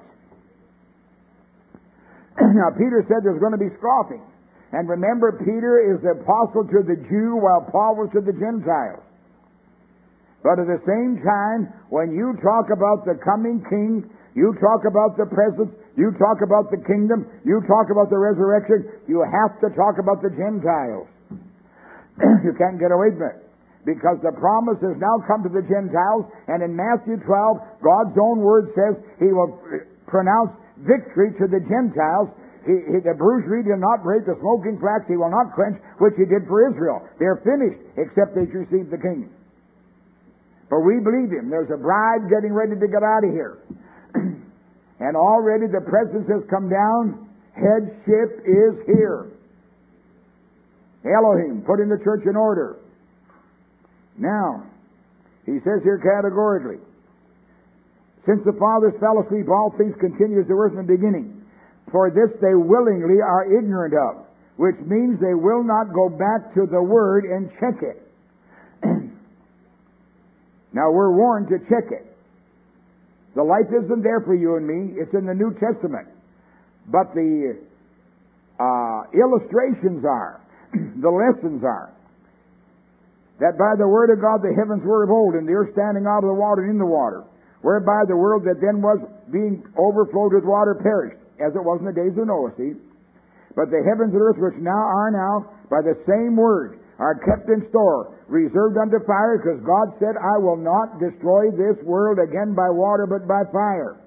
Now Peter said there's going to be scoffing. And remember, Peter is the apostle to the Jew while Paul was to the Gentiles. But at the same time, when you talk about the coming king, you talk about the presence, you talk about the kingdom, you talk about the resurrection, you have to talk about the Gentiles. You can't get away from it. Because the promise has now come to the Gentiles, and in Matthew 12, God's own word says He will pronounce victory to the Gentiles. The bruised reed will not break, the smoking flax He will not quench, which He did for Israel. They're finished, except they receive the King. For we believe Him. There's a bride getting ready to get out of here. And already the presence has come down. Headship is here. Elohim, putting the church in order. Now, he says here categorically, since the fathers fell asleep, all things continue as they were from the beginning. For this they willingly are ignorant of, which means they will not go back to the Word and check it. Now we're warned to check it. The life isn't there for you and me. It's in the New Testament. But the illustrations are, the lessons are, that by the word of God the heavens were of old, and the earth standing out of the water and in the water, whereby the world that then was being overflowed with water perished, as it was in the days of Noah, see? But the heavens and earth which now are now, by the same word, are kept in store, reserved unto fire, because God said, I will not destroy this world again by water, but by fire.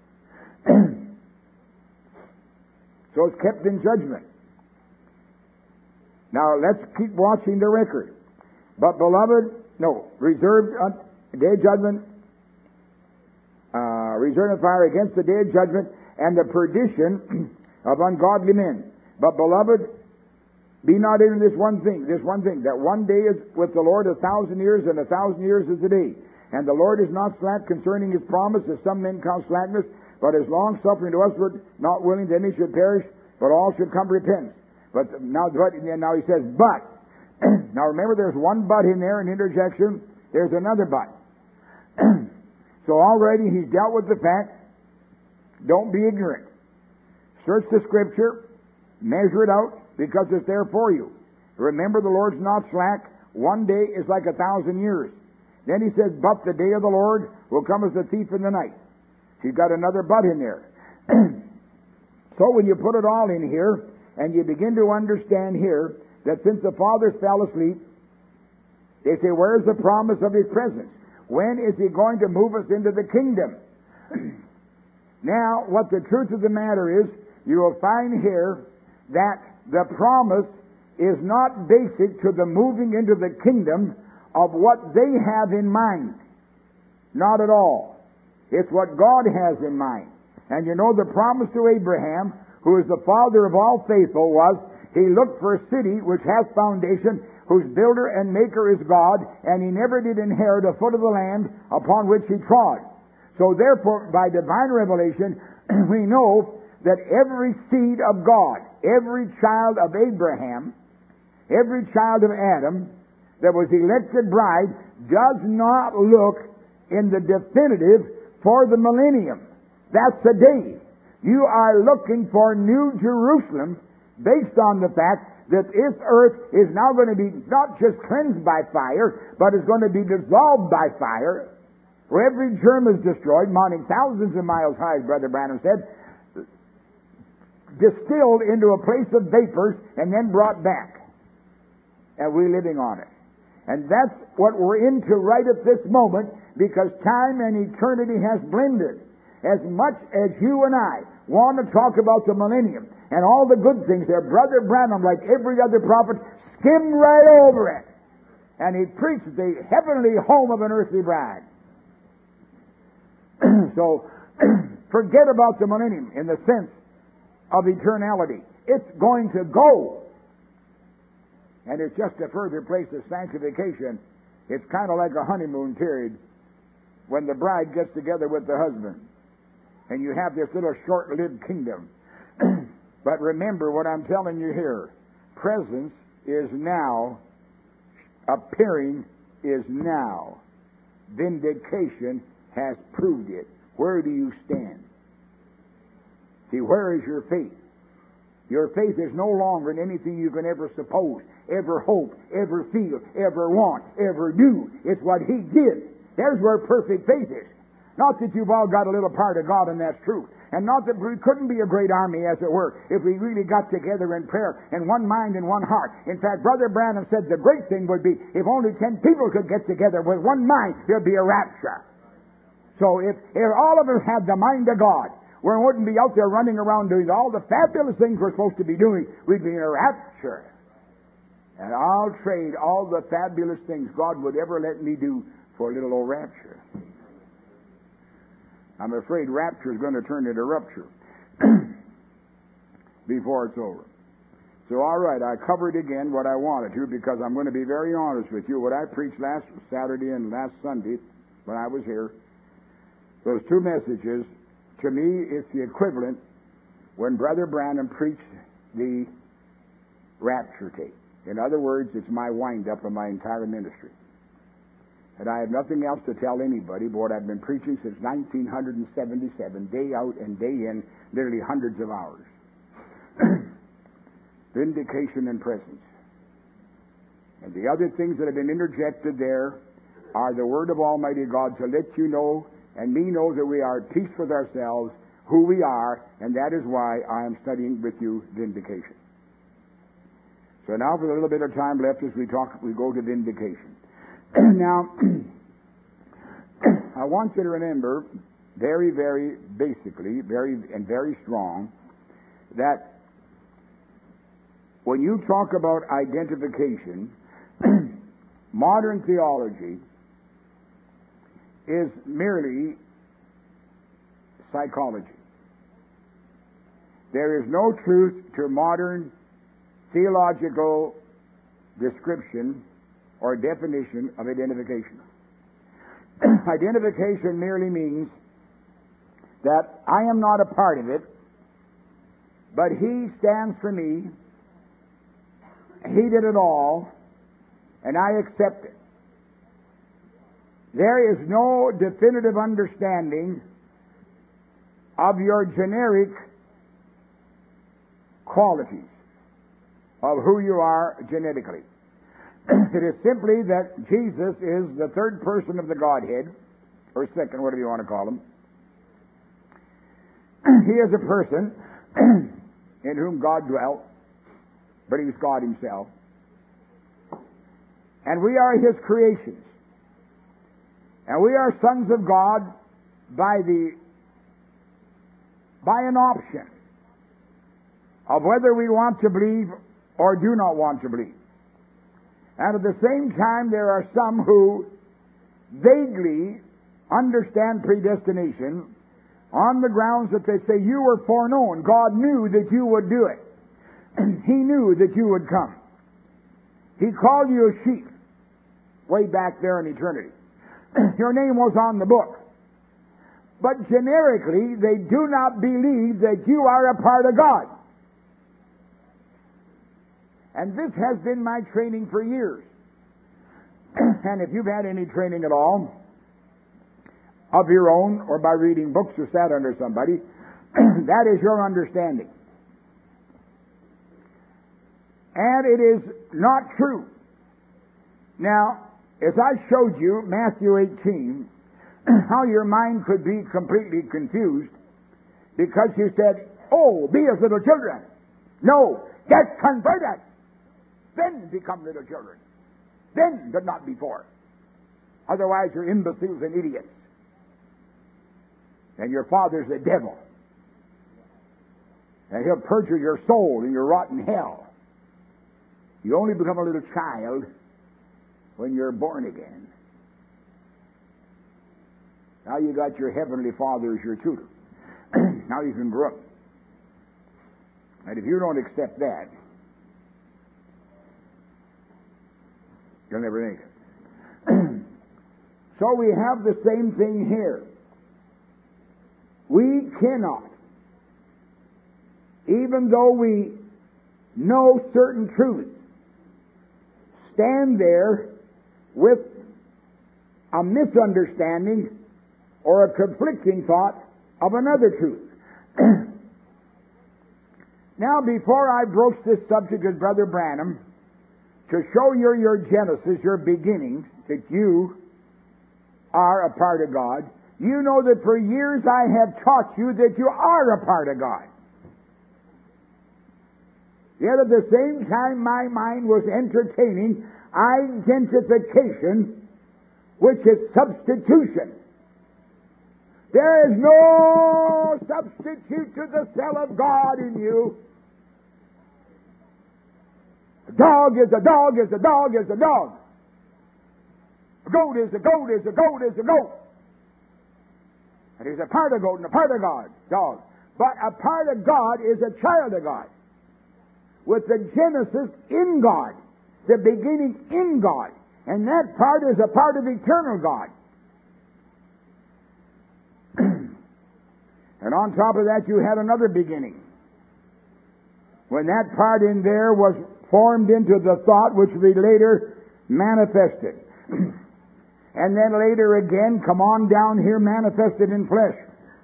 So it's kept in judgment. Now let's keep watching the record. But beloved, reserved day of judgment, reserved in fire against the day of judgment and the perdition of ungodly men. But beloved, be not in this one thing, that one day is with the Lord 1,000 years, and 1,000 years is a day. And the Lord is not slack concerning his promise, as some men count slackness, but is long suffering to usward, not willing that any should perish, but all should come to repentance. But now he says, but. Now remember, there's one but in there, an interjection. There's another but. So already he's dealt with the fact. Don't be ignorant. Search the Scripture, measure it out, because it's there for you. Remember, the Lord's not slack. One day is like 1,000 years. Then he says, but the day of the Lord will come as a thief in the night. He's got another but in there. So when you put it all in here, and you begin to understand here that since the fathers fell asleep, they say, where's the promise of his presence? When is he going to move us into the kingdom? Now, what the truth of the matter is, you will find here that the promise is not basic to the moving into the kingdom of what they have in mind. Not at all. It's what God has in mind. And you know, the promise to Abraham, who is the father of all faithful, was he looked for a city which has foundation, whose builder and maker is God, and he never did inherit a foot of the land upon which he trod. So therefore, by divine revelation, we know that every seed of God, every child of Abraham, every child of Adam that was elected bride, does not look in the definitive for the millennium. That's a day. You are looking for New Jerusalem based on the fact that this earth is now going to be not just cleansed by fire, but is going to be dissolved by fire, where every germ is destroyed, mounting thousands of miles high, as Brother Branham said, distilled into a place of vapors, and then brought back. And we're living on it. And that's what we're into right at this moment, because time and eternity has blended. As much as you and I want to talk about the millennium and all the good things there, Brother Branham, like every other prophet, skimmed right over it. And he preached the heavenly home of an earthly bride. So, forget about the millennium in the sense of eternality. It's going to go. And it's just a further place of sanctification. It's kind of like a honeymoon period when the bride gets together with the husband. And you have this little short-lived kingdom. But remember what I'm telling you here. Presence is now. Appearing is now. Vindication has proved it. Where do you stand? See, where is your faith? Your faith is no longer in anything you can ever suppose, ever hope, ever feel, ever want, ever do. It's what He did. There's where perfect faith is. Not that you've all got a little part of God, and that's true. And not that we couldn't be a great army, as it were, if we really got together in prayer in one mind and one heart. In fact, Brother Branham said the great thing would be if only 10 people could get together with one mind, there'd be a rapture. So if all of us had the mind of God, we wouldn't be out there running around doing all the fabulous things we're supposed to be doing. We'd be in a rapture. And I'll trade all the fabulous things God would ever let me do for a little old rapture. I'm afraid rapture is going to turn into rupture before it's over. So, all right, I covered again what I wanted to, because I'm going to be very honest with you. What I preached last Saturday and last Sunday when I was here, those two messages, to me, it's the equivalent when Brother Branham preached the rapture tape. In other words, it's my wind-up of my entire ministry. And I have nothing else to tell anybody but what I've been preaching since 1977, day out and day in, literally hundreds of hours. Vindication and presence. And the other things that have been interjected there are the Word of Almighty God to let you know and me know that we are at peace with ourselves, who we are, and that is why I am studying with you vindication. So now for the little bit of time left as we go to vindication. Now, I want you to remember very, very basically, very strong, that when you talk about identification, modern theology is merely psychology. There is no truth to modern theological description or definition of identification. Identification merely means that I am not a part of it, but He stands for me, He did it all, and I accept it. There is no definitive understanding of your generic qualities of who you are genetically. It is simply that Jesus is the third person of the Godhead, or second, whatever you want to call him. He is a person in whom God dwelt, but He's God Himself. And we are His creations. And we are sons of God by an option of whether we want to believe or do not want to believe. And at the same time, there are some who vaguely understand predestination on the grounds that they say, you were foreknown. God knew that you would do it. He knew that you would come. He called you a sheep way back there in eternity. Your name was on the book. But generically, they do not believe that you are a part of God. And this has been my training for years. And if you've had any training at all, of your own, or by reading books or sat under somebody, that is your understanding. And it is not true. Now, as I showed you, Matthew 18, how your mind could be completely confused because you said, oh, be as little children. No, get converted. Then become little children. Then, but not before. Otherwise, you're imbeciles and idiots. And your father's the devil. And he'll perjure your soul in your rotten hell. You only become a little child when you're born again. Now you got your heavenly Father as your tutor. Now you can grow up. And if you don't accept that, you'll never make it. So we have the same thing here. We cannot, even though we know certain truths, stand there with a misunderstanding or a conflicting thought of another truth. Now, before I broach this subject with Brother Branham, to show you your genesis, your beginnings, that you are a part of God, you know that for years I have taught you that you are a part of God. Yet at the same time my mind was entertaining identification, which is substitution. There is no substitute to the cell of God in you. A dog is a dog is a dog is a dog. A goat is a goat is a goat is a goat. And he's a part of goat and a part of God, dog. But a part of God is a child of God, with the genesis in God, the beginning in God. And that part is a part of eternal God. And on top of that, you had another beginning. When that part in there was formed into the thought which we later manifested. and then later again come on down here manifested in flesh.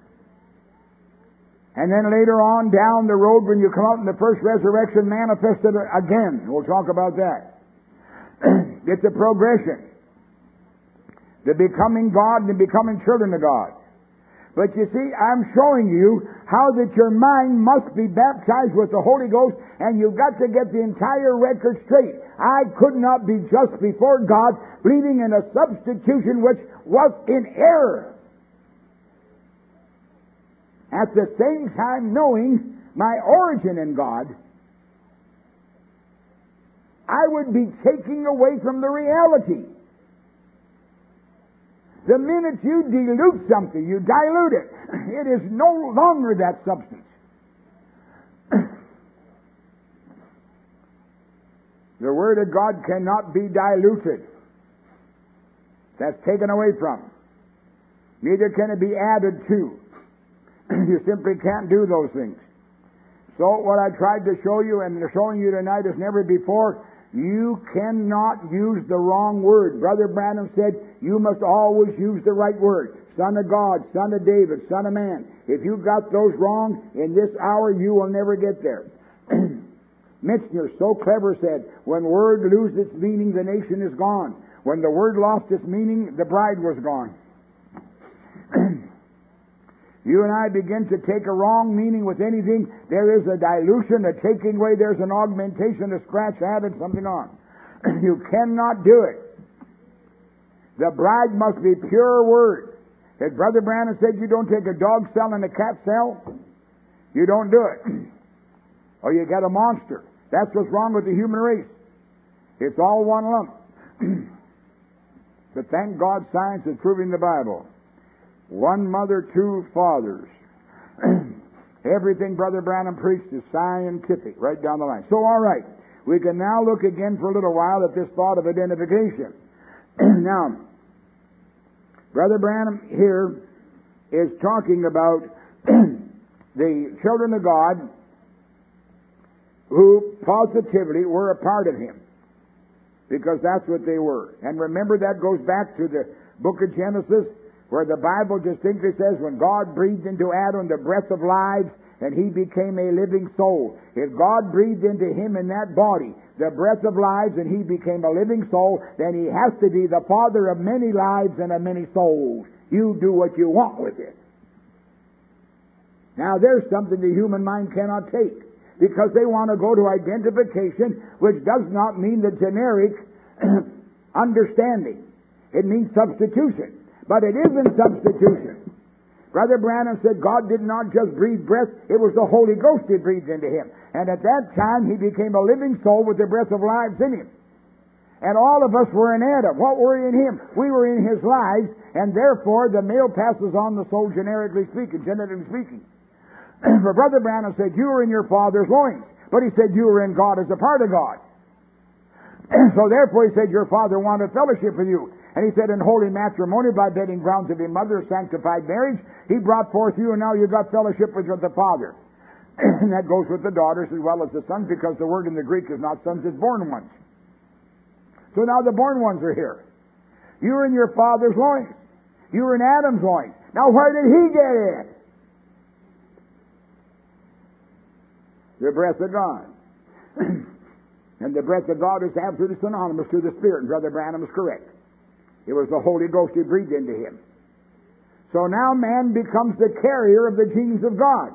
And then later on down the road when you come out in the first resurrection manifested again. We'll talk about that. It's a progression. The becoming God and the becoming children of God. But you see, I'm showing you how that your mind must be baptized with the Holy Ghost, and you've got to get the entire record straight. I could not be just before God, believing in a substitution which was in error. At the same time knowing my origin in God, I would be taking away from the reality. The minute you dilute something, you dilute it. It is no longer that substance. The Word of God cannot be diluted. That's taken away from. Neither can it be added to. You simply can't do those things. So what I tried to show you and showing you tonight is never before, you cannot use the wrong word. Brother Branham said, you must always use the right word. Son of God, Son of David, Son of Man. If you got those wrong, in this hour you will never get there. Michener, so clever, said, when word loses its meaning, the nation is gone. When the word lost its meaning, the bride was gone. You and I begin to take a wrong meaning with anything, there is a dilution, a taking away, there's an augmentation, a scratch added, something on. You cannot do it. The bride must be pure word. As Brother Branham said, you don't take a dog cell and a cat cell, you don't do it. Or you get a monster. That's what's wrong with the human race. It's all one lump. But thank God science is proving the Bible. One mother, two fathers. Everything Brother Branham preached is scientific, right down the line. So, all right, we can now look again for a little while at this thought of identification. Now, Brother Branham here is talking about the children of God who positively were a part of Him, because that's what they were. And remember, that goes back to the book of Genesis, where the Bible distinctly says when God breathed into Adam the breath of life and he became a living soul. If God breathed into him in that body the breath of lives and he became a living soul, then he has to be the father of many lives and of many souls. You do what you want with it. Now there's something the human mind cannot take, because they want to go to identification, which does not mean the generic understanding. It means substitution. But it isn't substitution. Brother Branham said God did not just breathe breath, it was the Holy Ghost that breathed into him. And at that time he became a living soul with the breath of lives in him. And all of us were in Adam. What were we in him? We were in his lives, and therefore the male passes on the soul, generically speaking, genetically speaking. For Brother Branham said you were in your father's loins, but he said you were in God as a part of God. So therefore he said your father wanted fellowship with you. And he said, in holy matrimony, by bedding grounds of a mother, sanctified marriage, he brought forth you, and now you've got fellowship with the Father. And that goes with the daughters as well as the sons, because the word in the Greek is not sons, it's born ones. So now the born ones are here. You were in your father's loins. You were in Adam's loins. Now where did he get in? The breath of God. And the breath of God is absolutely synonymous to the Spirit, and Brother Branham is correct. It was the Holy Ghost who breathed into him. So now man becomes the carrier of the genes of God.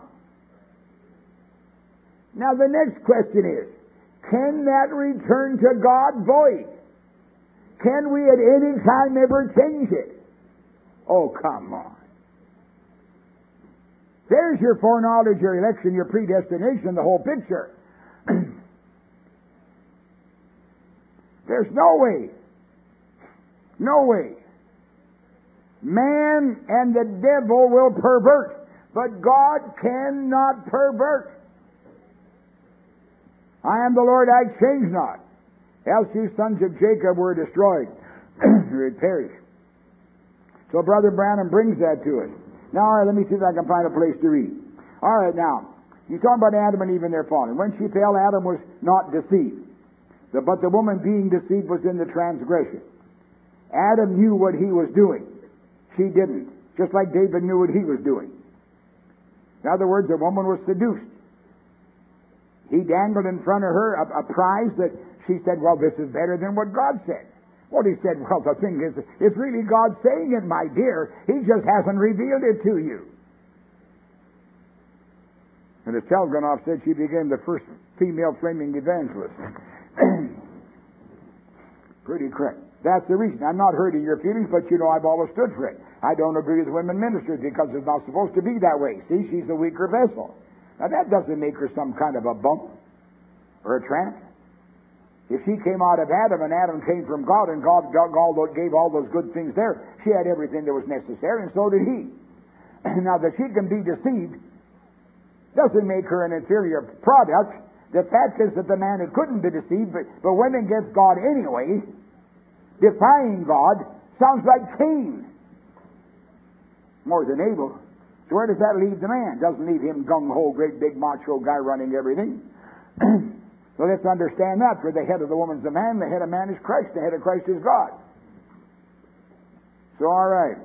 Now the next question is, can that return to God void? Can we at any time ever change it? Oh, come on. There's your foreknowledge, your election, your predestination, the whole picture. There's no way. No way. Man and the devil will pervert, but God cannot pervert. I am the Lord, I change not. Else you sons of Jacob were destroyed. You would perish. So Brother Branham brings that to us. Now, all right, let me see if I can find a place to read. All right, now, you talk about Adam and Eve and their falling. When she fell, Adam was not deceived. But the woman being deceived was in the transgression. Adam knew what he was doing. She didn't. Just like David knew what he was doing. In other words, the woman was seduced. He dangled in front of her a prize that she said, well, this is better than what God said. Well, he said, well, the thing is, it's really God saying it, my dear. He just hasn't revealed it to you. And as Telganoff said, she became the first female flaming evangelist. Pretty correct. That's the reason. I'm not hurting your feelings, but you know I've always stood for it. I don't agree with women ministers because it's not supposed to be that way. See, she's a weaker vessel. Now that doesn't make her some kind of a bump or a tramp. If she came out of Adam and Adam came from God and God gave all those good things there, she had everything that was necessary, and so did he. Now that she can be deceived doesn't make her an inferior product. The fact is that the man who couldn't be deceived but went against God anyway, defying God, sounds like Cain more than Abel. So where does that leave the man? Doesn't leave him gung-ho, great big macho guy running everything. So let's understand that. For the head of the woman's the man, the head of man is Christ, the head of Christ is God. So all right.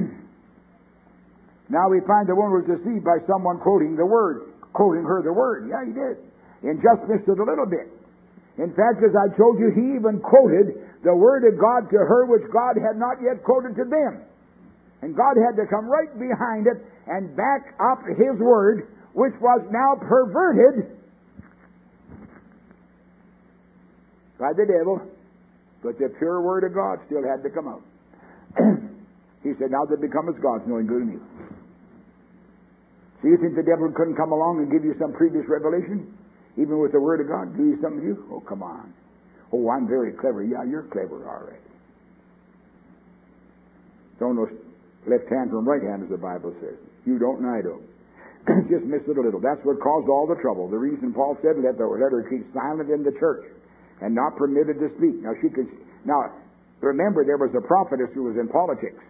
Now we find the woman was deceived by someone quoting the Word, quoting her the Word. Yeah, he did. And just missed it a little bit. In fact, as I told you, he even quoted the Word of God to her, which God had not yet quoted to them. And God had to come right behind it and back up His Word, which was now perverted by the devil, but the pure Word of God still had to come out. He said, now that becometh God's knowing good and evil. So you think the devil couldn't come along and give you some previous revelation? Even with the Word of God, give you something to you? Oh, come on. Oh, I'm very clever. Yeah, you're clever, all right. Don't know left hand from right hand, as the Bible says. You don't and I don't. Just miss it a little. That's what caused all the trouble. The reason Paul said, let her keep silent in the church and not permitted to speak. Now, remember, there was a prophetess who was in politics.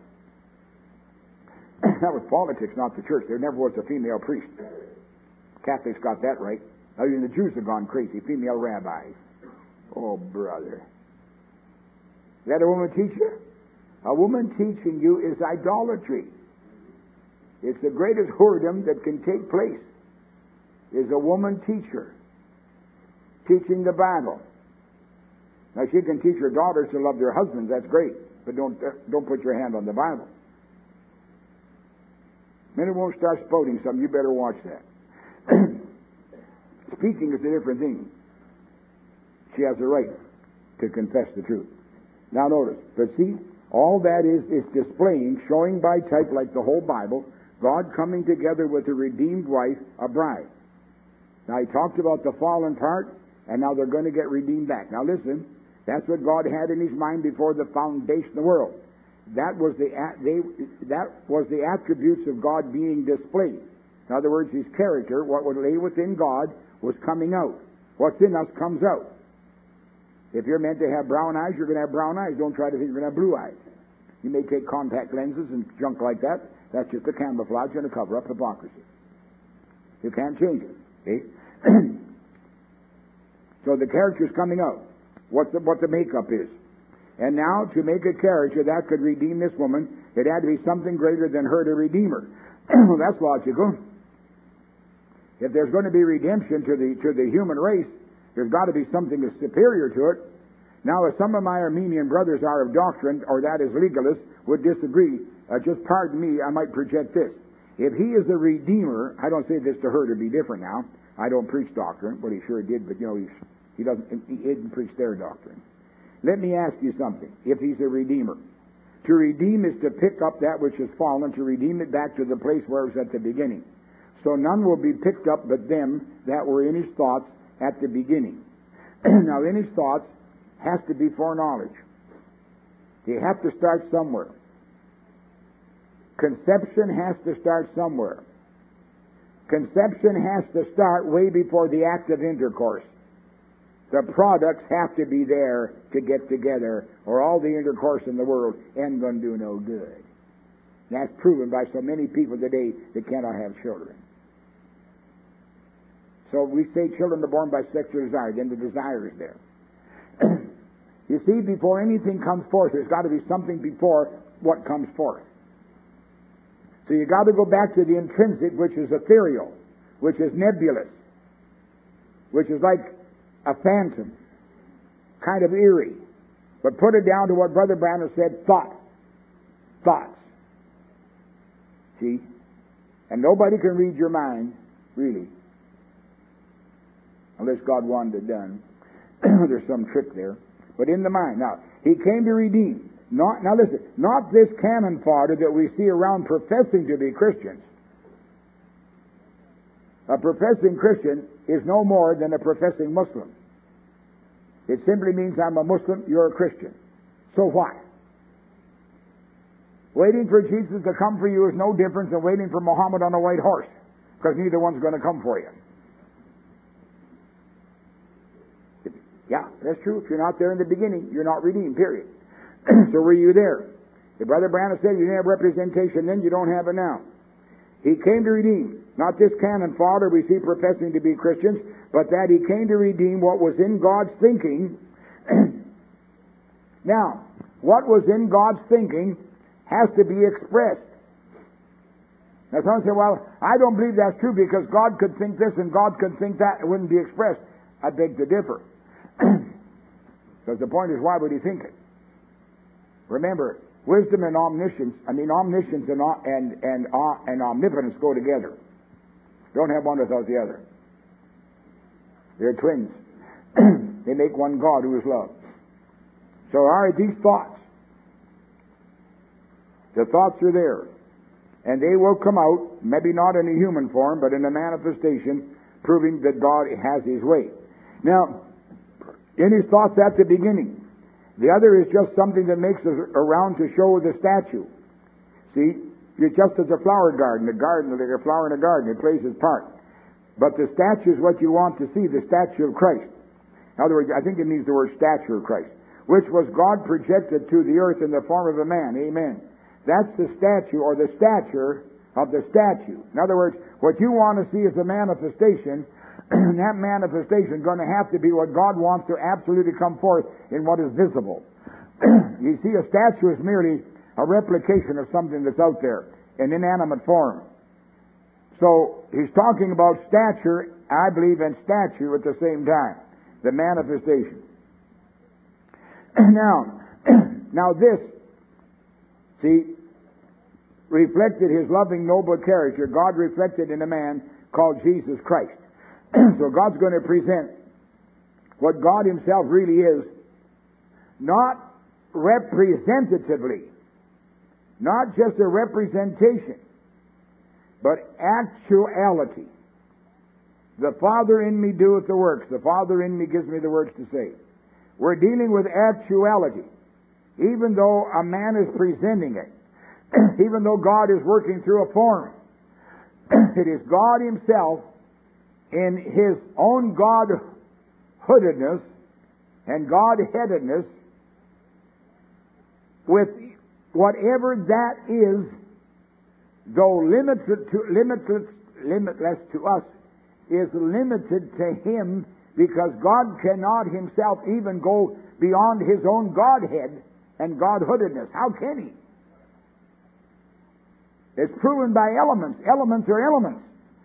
That was politics, not the church. There never was a female priest. Catholics got that right. Now, even the Jews have gone crazy. Female rabbis. Oh, brother. Is that a woman teacher? A woman teaching you is idolatry. It's the greatest whoredom that can take place, is a woman teacher teaching the Bible. Now, she can teach her daughters to love their husbands. That's great. But don't put your hand on the Bible. Then it won't start spouting something. You better watch that. Speaking is a different thing. She has a right to confess the truth. Now notice, but see, all that is displaying, showing by type, like the whole Bible, God coming together with a redeemed wife, a bride. Now he talked about the fallen part, and now they're going to get redeemed back. Now listen, that's what God had in His mind before the foundation of the world. That was the attributes of God being displayed. In other words, His character, what would lay within God, was coming out. What's in us comes out. If you're meant to have brown eyes, you're going to have brown eyes. Don't try to think you're going to have blue eyes. You may take contact lenses and junk like that. That's just a camouflage and a cover-up hypocrisy. You can't change it. See? So the character's coming out. What the makeup is. And now, to make a character that could redeem this woman, it had to be something greater than her to redeem her. That's logical. If there's going to be redemption to the human race, there's got to be something that's superior to it. Now, if some of my Armenian brothers are of doctrine, or that is legalists, would disagree, just pardon me, I might project this. If He is the Redeemer, I don't say this to her to be different now. I don't preach doctrine, but he sure did, but you know, he didn't preach their doctrine. Let me ask you something. If He's a Redeemer, to redeem is to pick up that which has fallen, to redeem it back to the place where it was at the beginning. So none will be picked up but them that were in His thoughts at the beginning. Now, in His thoughts has to be foreknowledge. You have to start somewhere. Conception has to start somewhere. Conception has to start way before the act of intercourse. The products have to be there to get together, or all the intercourse in the world ain't going to do no good. That's proven by so many people today that cannot have children. So we say children are born by sexual desire, then the desire is there. You see, before anything comes forth, there's got to be something before what comes forth. So you got to go back to the intrinsic, which is ethereal, which is nebulous, which is like a phantom, kind of eerie. But put it down to what Brother Branham said, thoughts. See? And nobody can read your mind, really, unless God wanted it done. There's some trick there. But in the mind. Now, he came to redeem. Now listen, not this cannon fodder that we see around professing to be Christians. A professing Christian is no more than a professing Muslim. It simply means I'm a Muslim, you're a Christian. So what? Waiting for Jesus to come for you is no different than waiting for Muhammad on a white horse, because neither one's going to come for you. Yeah, that's true. If you're not there in the beginning, you're not redeemed, period. So were you there? The Brother Branham said you didn't have representation then, you don't have it now. He came to redeem, not this cannon fodder we see professing to be Christians, but that he came to redeem what was in God's thinking. Now, what was in God's thinking has to be expressed. Now someone say, well, I don't believe that's true because God could think this and God could think that. It wouldn't be expressed. I beg to differ. Because the point is, why would he think it? Remember, wisdom and omniscience and omnipotence go together. Don't have one without the other. They're twins. They make one God who is love. So are these thoughts. The thoughts are there. And they will come out, maybe not in a human form, but in a manifestation, proving that God has his way. Now, in his thoughts at the beginning. The other is just something that makes us around to show the statue. See, you're just as a flower garden, like a flower in a garden, it plays its part. But the statue is what you want to see, the statue of Christ. In other words, I think it means the word statue of Christ, which was God projected to the earth in the form of a man. Amen. That's the statue, or the stature of the statue. In other words, what you want to see is a manifestation. That manifestation is going to have to be what God wants to absolutely come forth in what is visible. You see, a statue is merely a replication of something that's out there, an inanimate form. So he's talking about stature, I believe, and statue at the same time, the manifestation. Now this, see, reflected his loving, noble character. God reflected in a man called Jesus Christ. So God's going to present what God himself really is, not representatively, not just a representation, but actuality. The Father in me doeth the works. The Father in me gives me the words to say. We're dealing with actuality. Even though a man is presenting it, even though God is working through a form, it is God himself in his own Godhoodedness and Godheadedness, with whatever that is, though limitless to us, is limited to him, because God cannot himself even go beyond his own Godhead and Godhoodedness. How can he? It's proven by elements. Elements are elements.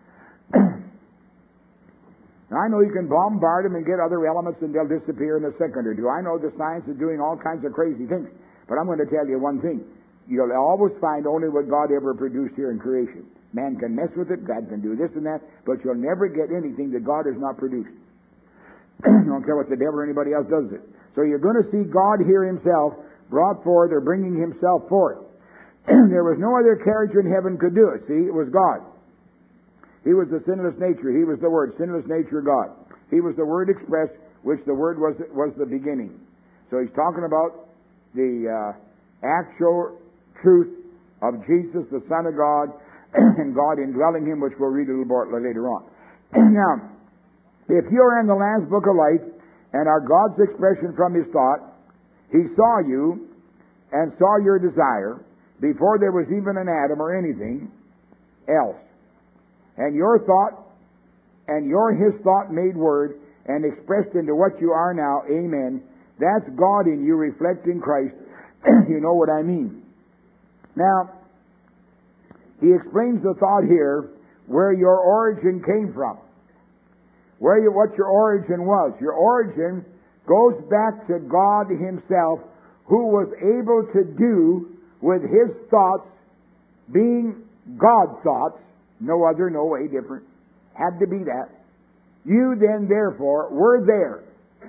I know you can bombard them and get other elements and they'll disappear in a second or two. I know the science is doing all kinds of crazy things. But I'm going to tell you one thing. You'll always find only what God ever produced here in creation. Man can mess with it, God can do this and that, but you'll never get anything that God has not produced. I don't care what the devil or anybody else does it. So you're going to see God here himself brought forth, or bringing himself forth. There was no other character in heaven could do it. See, it was God. He was the sinless nature. He was the Word, sinless nature God. He was the Word expressed, which the Word was the beginning. So he's talking about the actual truth of Jesus, the Son of God, and God indwelling him, which we'll read a little more later on. Now, if you're in the Lamb's Book of Life and are God's expression from his thought, he saw you and saw your desire before there was even an atom or anything else. And your thought and his thought made word and expressed into what you are now, amen, That's God in you reflecting Christ. You know what I mean. Now, he explains the thought here where your origin came from. What your origin was. Your origin goes back to God Himself, who was able to do with His thoughts being God thoughts, no other, no way different. Had to be that. You then, therefore, were there,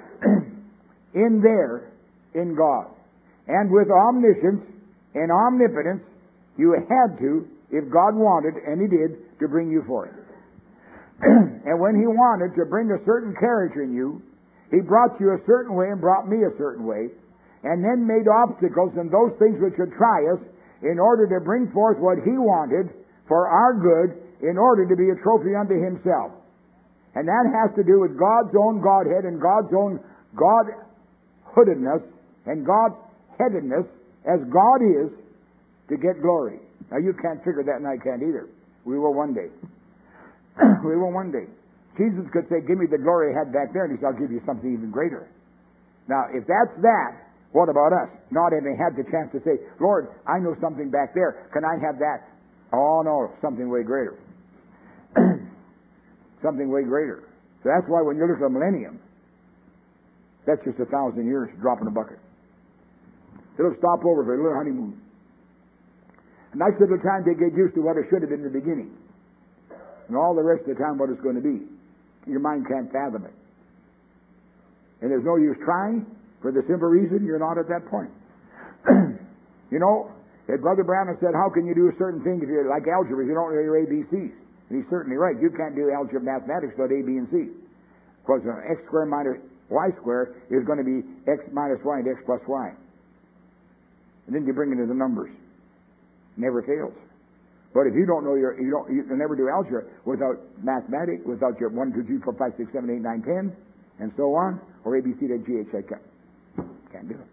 in God. And with omniscience and omnipotence, you had to, if God wanted, and He did, to bring you forth. And when He wanted to bring a certain character in you, He brought you a certain way and brought me a certain way, and then made obstacles and those things which would try us in order to bring forth what He wanted for our good, in order to be a trophy unto Himself. And that has to do with God's own Godhead and God's own Godhoodedness and Godheadedness as God is to get glory. Now you can't figure that, and I can't either. We will one day. We will one day. Jesus could say, give me the glory I had back there, and He said, I'll give you something even greater. Now, if that's that, what about us? Not having had the chance to say, Lord, I know something back there. Can I have that? Oh, no, something way greater. Something way greater. So that's why when you look at the millennium, that's just 1,000 years, drop in a bucket. It'll stop over for a little honeymoon. A nice little time to get used to what it should have been in the beginning. And all the rest of the time what it's going to be. Your mind can't fathom it. And there's no use trying, for the simple reason you're not at that point. You know, Brother Branham said, how can you do a certain thing if you're like algebra if you don't know your ABCs? And he's certainly right. You can't do algebra mathematics without A, B, and C. Because x squared minus y squared is going to be x minus y and x plus y. And then you bring it into the numbers. Never fails. But if you don't know you can never do algebra without mathematics, without your 1, 2, 3, 4, 5, 6, 7, 8, 9, 10, and so on, or ABC to GH, I can't do it.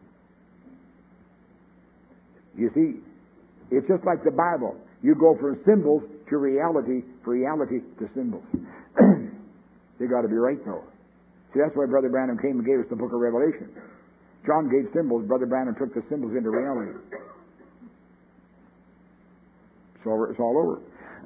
You see, it's just like the Bible. You go from symbols to reality, from reality to symbols. They got to be right, though. See, that's why Brother Branham came and gave us the book of Revelation. John gave symbols. Brother Branham took the symbols into reality. So it's all over.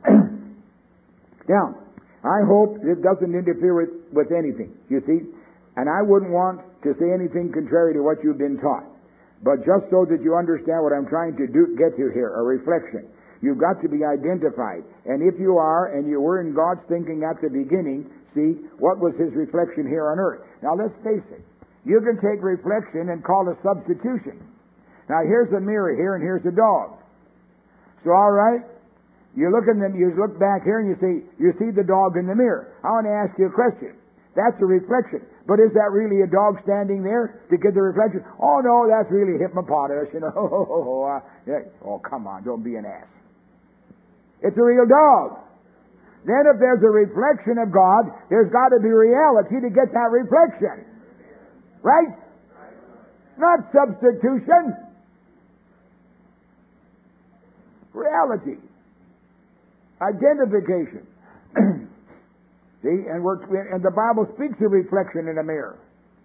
Now, I hope it doesn't interfere with anything, you see. And I wouldn't want to say anything contrary to what you've been taught. But just so that you understand what I'm trying to get to here, a reflection. You've got to be identified. And if you are, and you were in God's thinking at the beginning, see, what was His reflection here on earth? Now let's face it. You can take reflection and call it substitution. Now here's a mirror here, and here's a dog. So all right, you look back here and you see the dog in the mirror. I want to ask you a question. That's a reflection. But is that really a dog standing there to get the reflection? Oh no, that's really a hippopotamus, you know. Oh, come on, don't be an ass. It's a real dog. Then if there's a reflection of God, there's got to be reality to get that reflection. Right? Not substitution. Reality. Identification. See, and the Bible speaks of reflection in a mirror.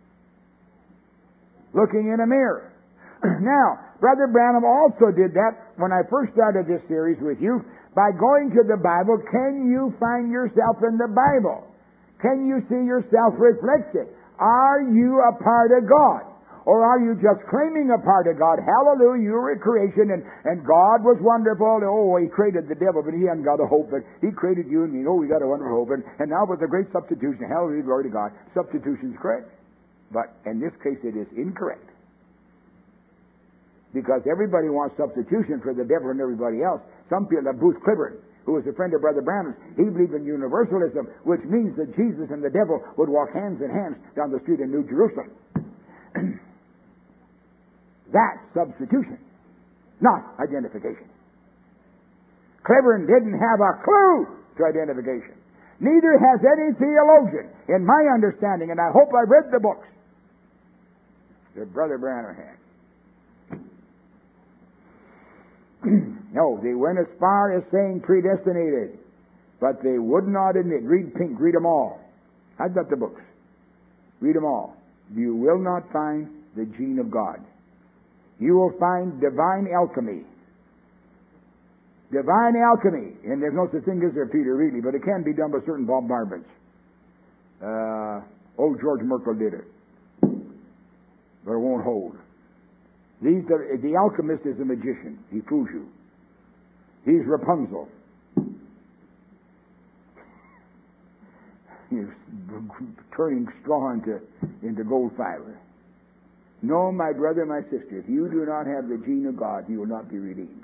Looking in a mirror. Now, Brother Branham also did that when I first started this series with you by going to the Bible. Can you find yourself in the Bible? Can you see yourself reflected? Are you a part of God? Or are you just claiming a part of God? Hallelujah, you were a creation, and God was wonderful. Oh, He created the devil, but He hadn't got a hope. But He created you, and we got a wonderful hope. And now with the great substitution, hallelujah, glory to God, substitution's correct. But in this case, it is incorrect. Because everybody wants substitution for the devil and everybody else. Some people, like Booth Clifford, who was a friend of Brother Branham's, he believed in universalism, which means that Jesus and the devil would walk hands in hands down the street in New Jerusalem. That's substitution, not identification. Clifford didn't have a clue to identification. Neither has any theologian, in my understanding, and I hope I've read the books that Brother Branham had. No, they went as far as saying predestinated, but they would not admit. Read Pink, read them all. I've got the books. Read them all. You will not find the gene of God. You will find divine alchemy. Divine alchemy. And there's no such thing as there, Peter, really, but it can be done by certain bombardments. Old George Merkel did it. But it won't hold. The alchemist is a magician. He fools you. He's Rapunzel. He's turning straw into gold fiber. No, my brother, my sister, if you do not have the gene of God, you will not be redeemed.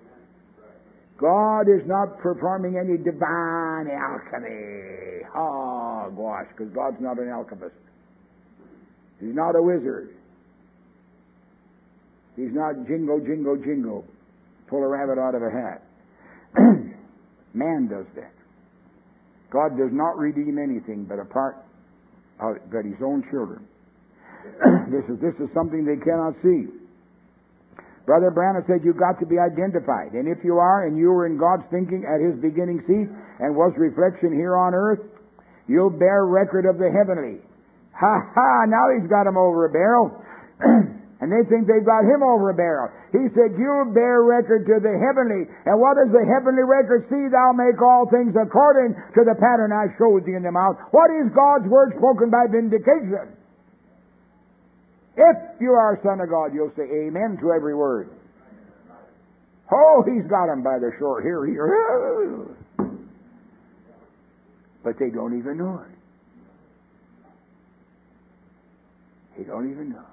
God is not performing any divine alchemy. Oh, gosh, because God's not an alchemist. He's not a wizard. He's not jingo, jingo, jingo. Pull a rabbit out of a hat. Man does that. God does not redeem anything but but His own children. This is something they cannot see. Brother Branham said you've got to be identified. And if you are, and you were in God's thinking at His beginning seat, and was reflection here on earth, you'll bear record of the heavenly. Ha ha! Now He's got them over a barrel. And they think they've got Him over a barrel. He said, you'll bear record to the heavenly. And what is the heavenly record? See, thou make all things according to the pattern I showed thee in the mount. What is God's word spoken by vindication? If you are a son of God, you'll say amen to every word. Oh, He's got them by the short here. But they don't even know it. They don't even know it.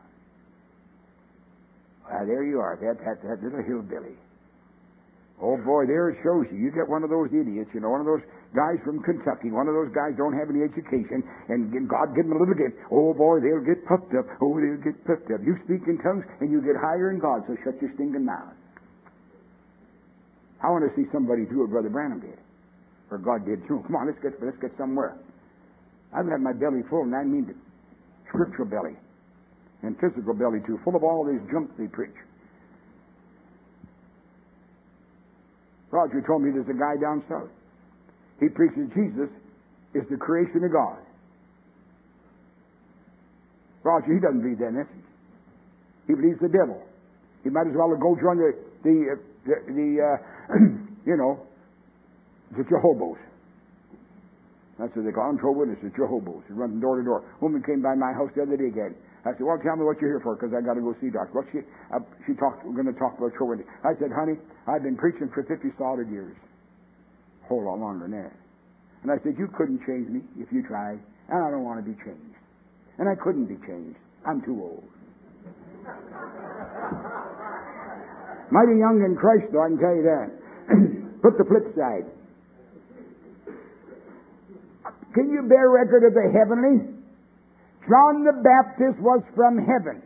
There you are, that little hillbilly. Oh boy, there it shows you. You get one of those idiots, one of those guys from Kentucky, one of those guys don't have any education, and God give them a little gift. Oh boy, they'll get puffed up. Oh, they'll get puffed up. You speak in tongues, and you get higher in God, so shut your stinking mouth. I want to see somebody do what Brother Branham did, or God did too. Come on, let's get somewhere. I've had my belly full, and I mean the scriptural belly. And physical belly too, full of all these junk they preach. Roger told me there's a guy down south. He preaches Jesus is the creation of God. Roger, he doesn't believe that message. He believes the devil. He might as well go join the Jehovah's. That's what they call them, Jehovah's Witnesses, Jehovah's. He runs from door to door. A woman came by my house the other day again. I said, well, tell me what you're here for, because I got to go see Doctor. What we're going to talk about Jehovah's Witnesses. I said, honey, I've been preaching for 50 solid years. A whole lot longer than that. And I said, you couldn't change me if you tried, and I don't want to be changed. And I couldn't be changed. I'm too old. Mighty young in Christ, though, I can tell you that. Put the flip side. Can you bear record of the heavenly? John the Baptist was from heaven.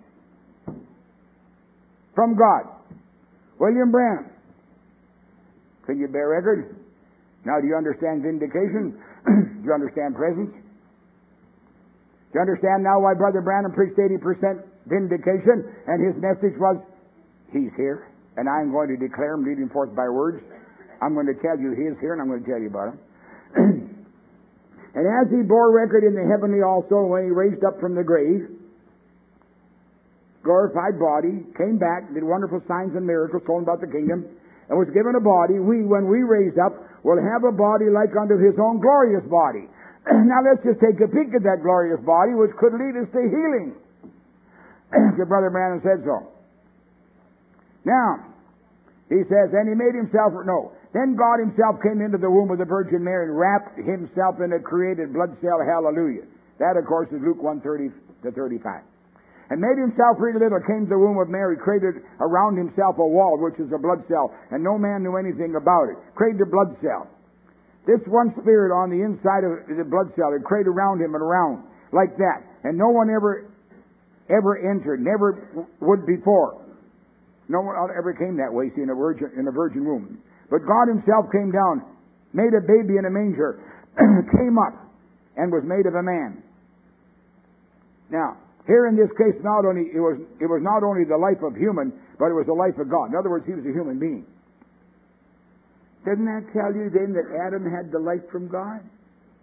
From God. William Branham. Can you bear record? Now, do you understand vindication? Do you understand presence? Do you understand now why Brother Branham preached 80% vindication, and his message was, He's here, and I'm going to declare Him, leading forth by words. I'm going to tell you He is here, and I'm going to tell you about Him. And as He bore record in the heavenly also, when He raised up from the grave, glorified body, came back, did wonderful signs and miracles, told about the kingdom, and was given a body, when we raised up, will have a body like unto His own glorious body. Now let's just take a peek at that glorious body, which could lead us to healing. Your Brother Branham said so. Now, he says, and He made Himself, then God Himself came into the womb of the Virgin Mary and wrapped Himself in a created blood cell, hallelujah. That, of course, is Luke 1:30-35. And made Himself really little, came to the womb of Mary, created around Himself a wall, which is a blood cell, and no man knew anything about it. Created a blood cell. This one spirit on the inside of the blood cell, it created around Him and around, like that. And no one ever entered, never would before. No one ever came that way, see, in a virgin womb. But God Himself came down, made a baby in a manger, came up, and was made of a man. Now, here in this case, it was not only the life of human, but it was the life of God. In other words, He was a human being. Doesn't that tell you then that Adam had the life from God?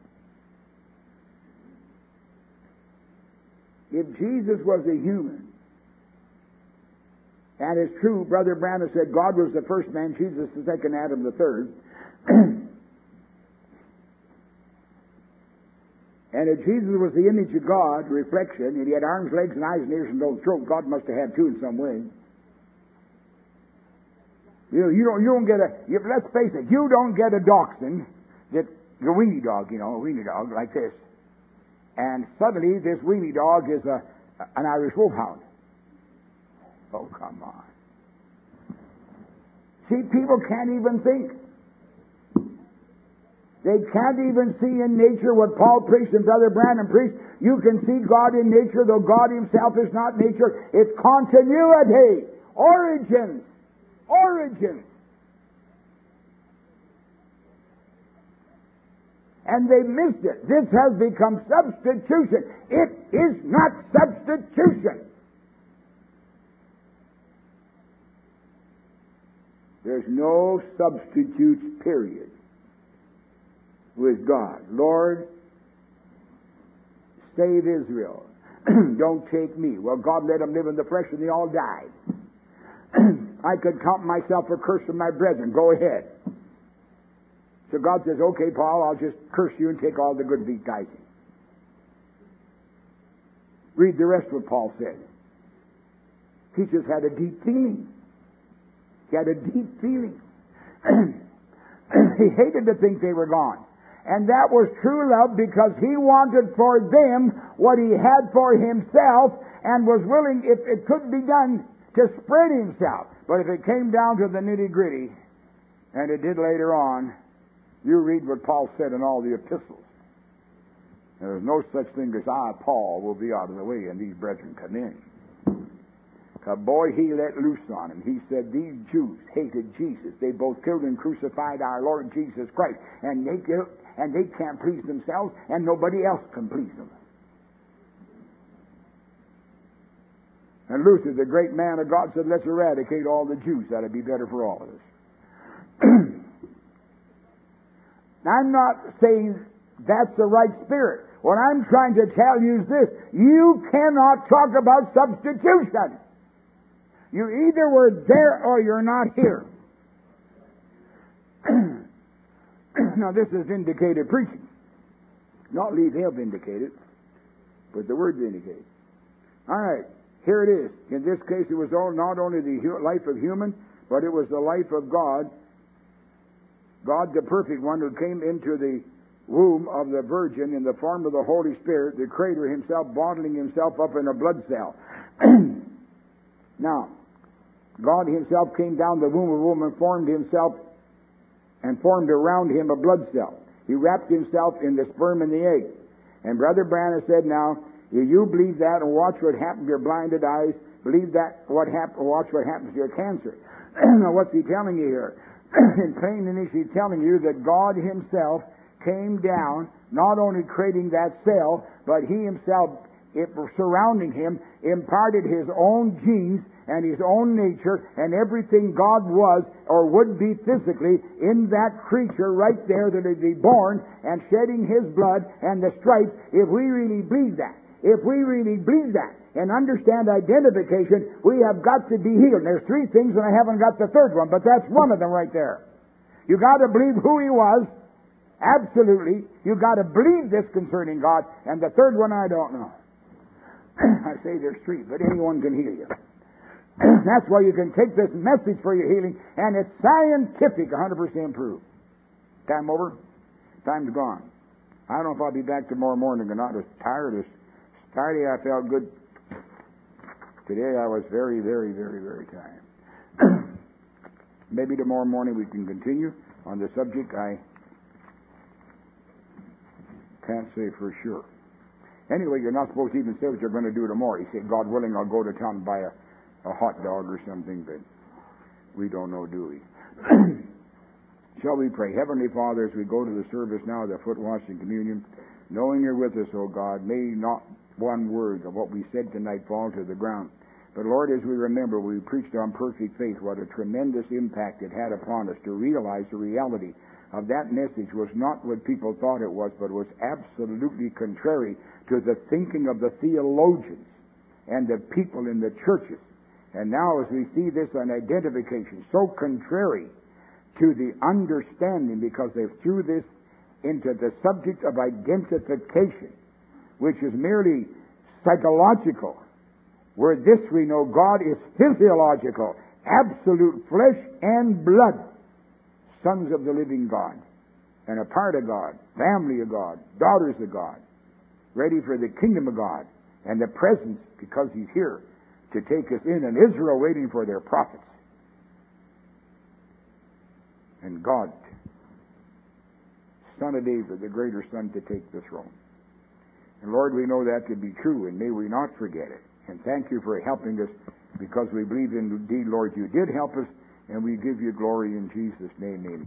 If Jesus was a human, And it's true, Brother Branham said God was the first man, Jesus the second, Adam the third. And if Jesus was the image of God, reflection, and he had arms, legs, and eyes, and ears, and nose, throat, God must have had two in some way. You don't get let's face it, you don't get a dachshund, that a weenie dog, a weenie dog like this. And suddenly this weenie dog is an Irish wolfhound. Oh, come on. See, people can't even think. They can't even see in nature what Paul preached and Brother Branham preached. You can see God in nature, though God himself is not nature. It's continuity, origins. And they missed it. This has become substitution. It is not substitution. There's no substitutes, period, with God. Lord, save Israel. Don't take me. Well, God let them live in the flesh and they all died. I could count myself a curse from my brethren. Go ahead. So God says, okay, Paul, I'll just curse you and take all the good guys in. Read the rest of what Paul said. He just had a deep feeling. He had a deep feeling. He hated to think they were gone. And that was true love because he wanted for them what he had for himself and was willing, if it could be done, to spread himself. But if it came down to the nitty-gritty, and it did later on, you read what Paul said in all the epistles. There's no such thing as I, Paul, will be out of the way and these brethren come in. Because boy, he let loose on him. He said these Jews hated Jesus. They both killed and crucified our Lord Jesus Christ. And they can't please themselves, and nobody else can please them. And Luther, the great man of God, said, let's eradicate all the Jews. That'd be better for all of us. I'm not saying that's the right spirit. What I'm trying to tell you is this. You cannot talk about substitution. You either were there or you're not here. Now this is vindicated preaching. Not leave him vindicated, but the word vindicated. All right, here it is. In this case, it was not only the life of human, but it was the life of God. God, the perfect one, who came into the womb of the Virgin in the form of the Holy Spirit, the Creator himself bottling himself up in a blood cell. Now, God himself came down the womb of a woman, formed himself and formed around him a blood cell. He wrapped himself in the sperm and the egg. And Brother Branham said, now, if you believe that and watch what happened to your blinded eyes, believe that watch what happens to your cancer. Now, what's he telling you here? In plain English, he's telling you that God himself came down, not only creating that cell, but he himself, surrounding him, imparted his own genes and his own nature and everything God was or would be physically in that creature right there that would be born and shedding his blood and the stripes, if we really believe that. If we really believe that and understand identification, we have got to be healed. There's three things, and I haven't got the third one, but that's one of them right there. You got to believe who he was. Absolutely. You got to believe this concerning God. And the third one, I don't know. I say there's three, but anyone can heal you. That's why you can take this message for your healing, and it's scientific, 100% proved. Time over? Time's gone. I don't know if I'll be back tomorrow morning or not. As tired as Friday, I felt good. Today, I was very, very, very, very tired. Maybe tomorrow morning we can continue on the subject. I can't say for sure. Anyway, you're not supposed to even say what you're going to do tomorrow. You say, God willing, I'll go to town and buy a hot dog or something, but we don't know, do we? Shall we pray? Heavenly Father, as we go to the service now, the foot washing communion, knowing you're with us, O God, may not one word of what we said tonight fall to the ground. But Lord, as we remember, we preached on perfect faith, what a tremendous impact it had upon us to realize the reality of that message was not what people thought it was, but was absolutely contrary to the thinking of the theologians and the people in the churches And now as we see this on identification, so contrary to the understanding, because they threw this into the subject of identification, which is merely psychological, where this we know God is physiological, absolute flesh and blood, sons of the living God, and a part of God, family of God, daughters of God, ready for the kingdom of God, and the presence, because He's here, to take us in, and Israel waiting for their prophets. And God, Son of David, the greater Son, to take the throne. And Lord, we know that to be true, and may we not forget it. And thank you for helping us, because we believe indeed, Lord, you did help us, and we give you glory in Jesus' name. Amen.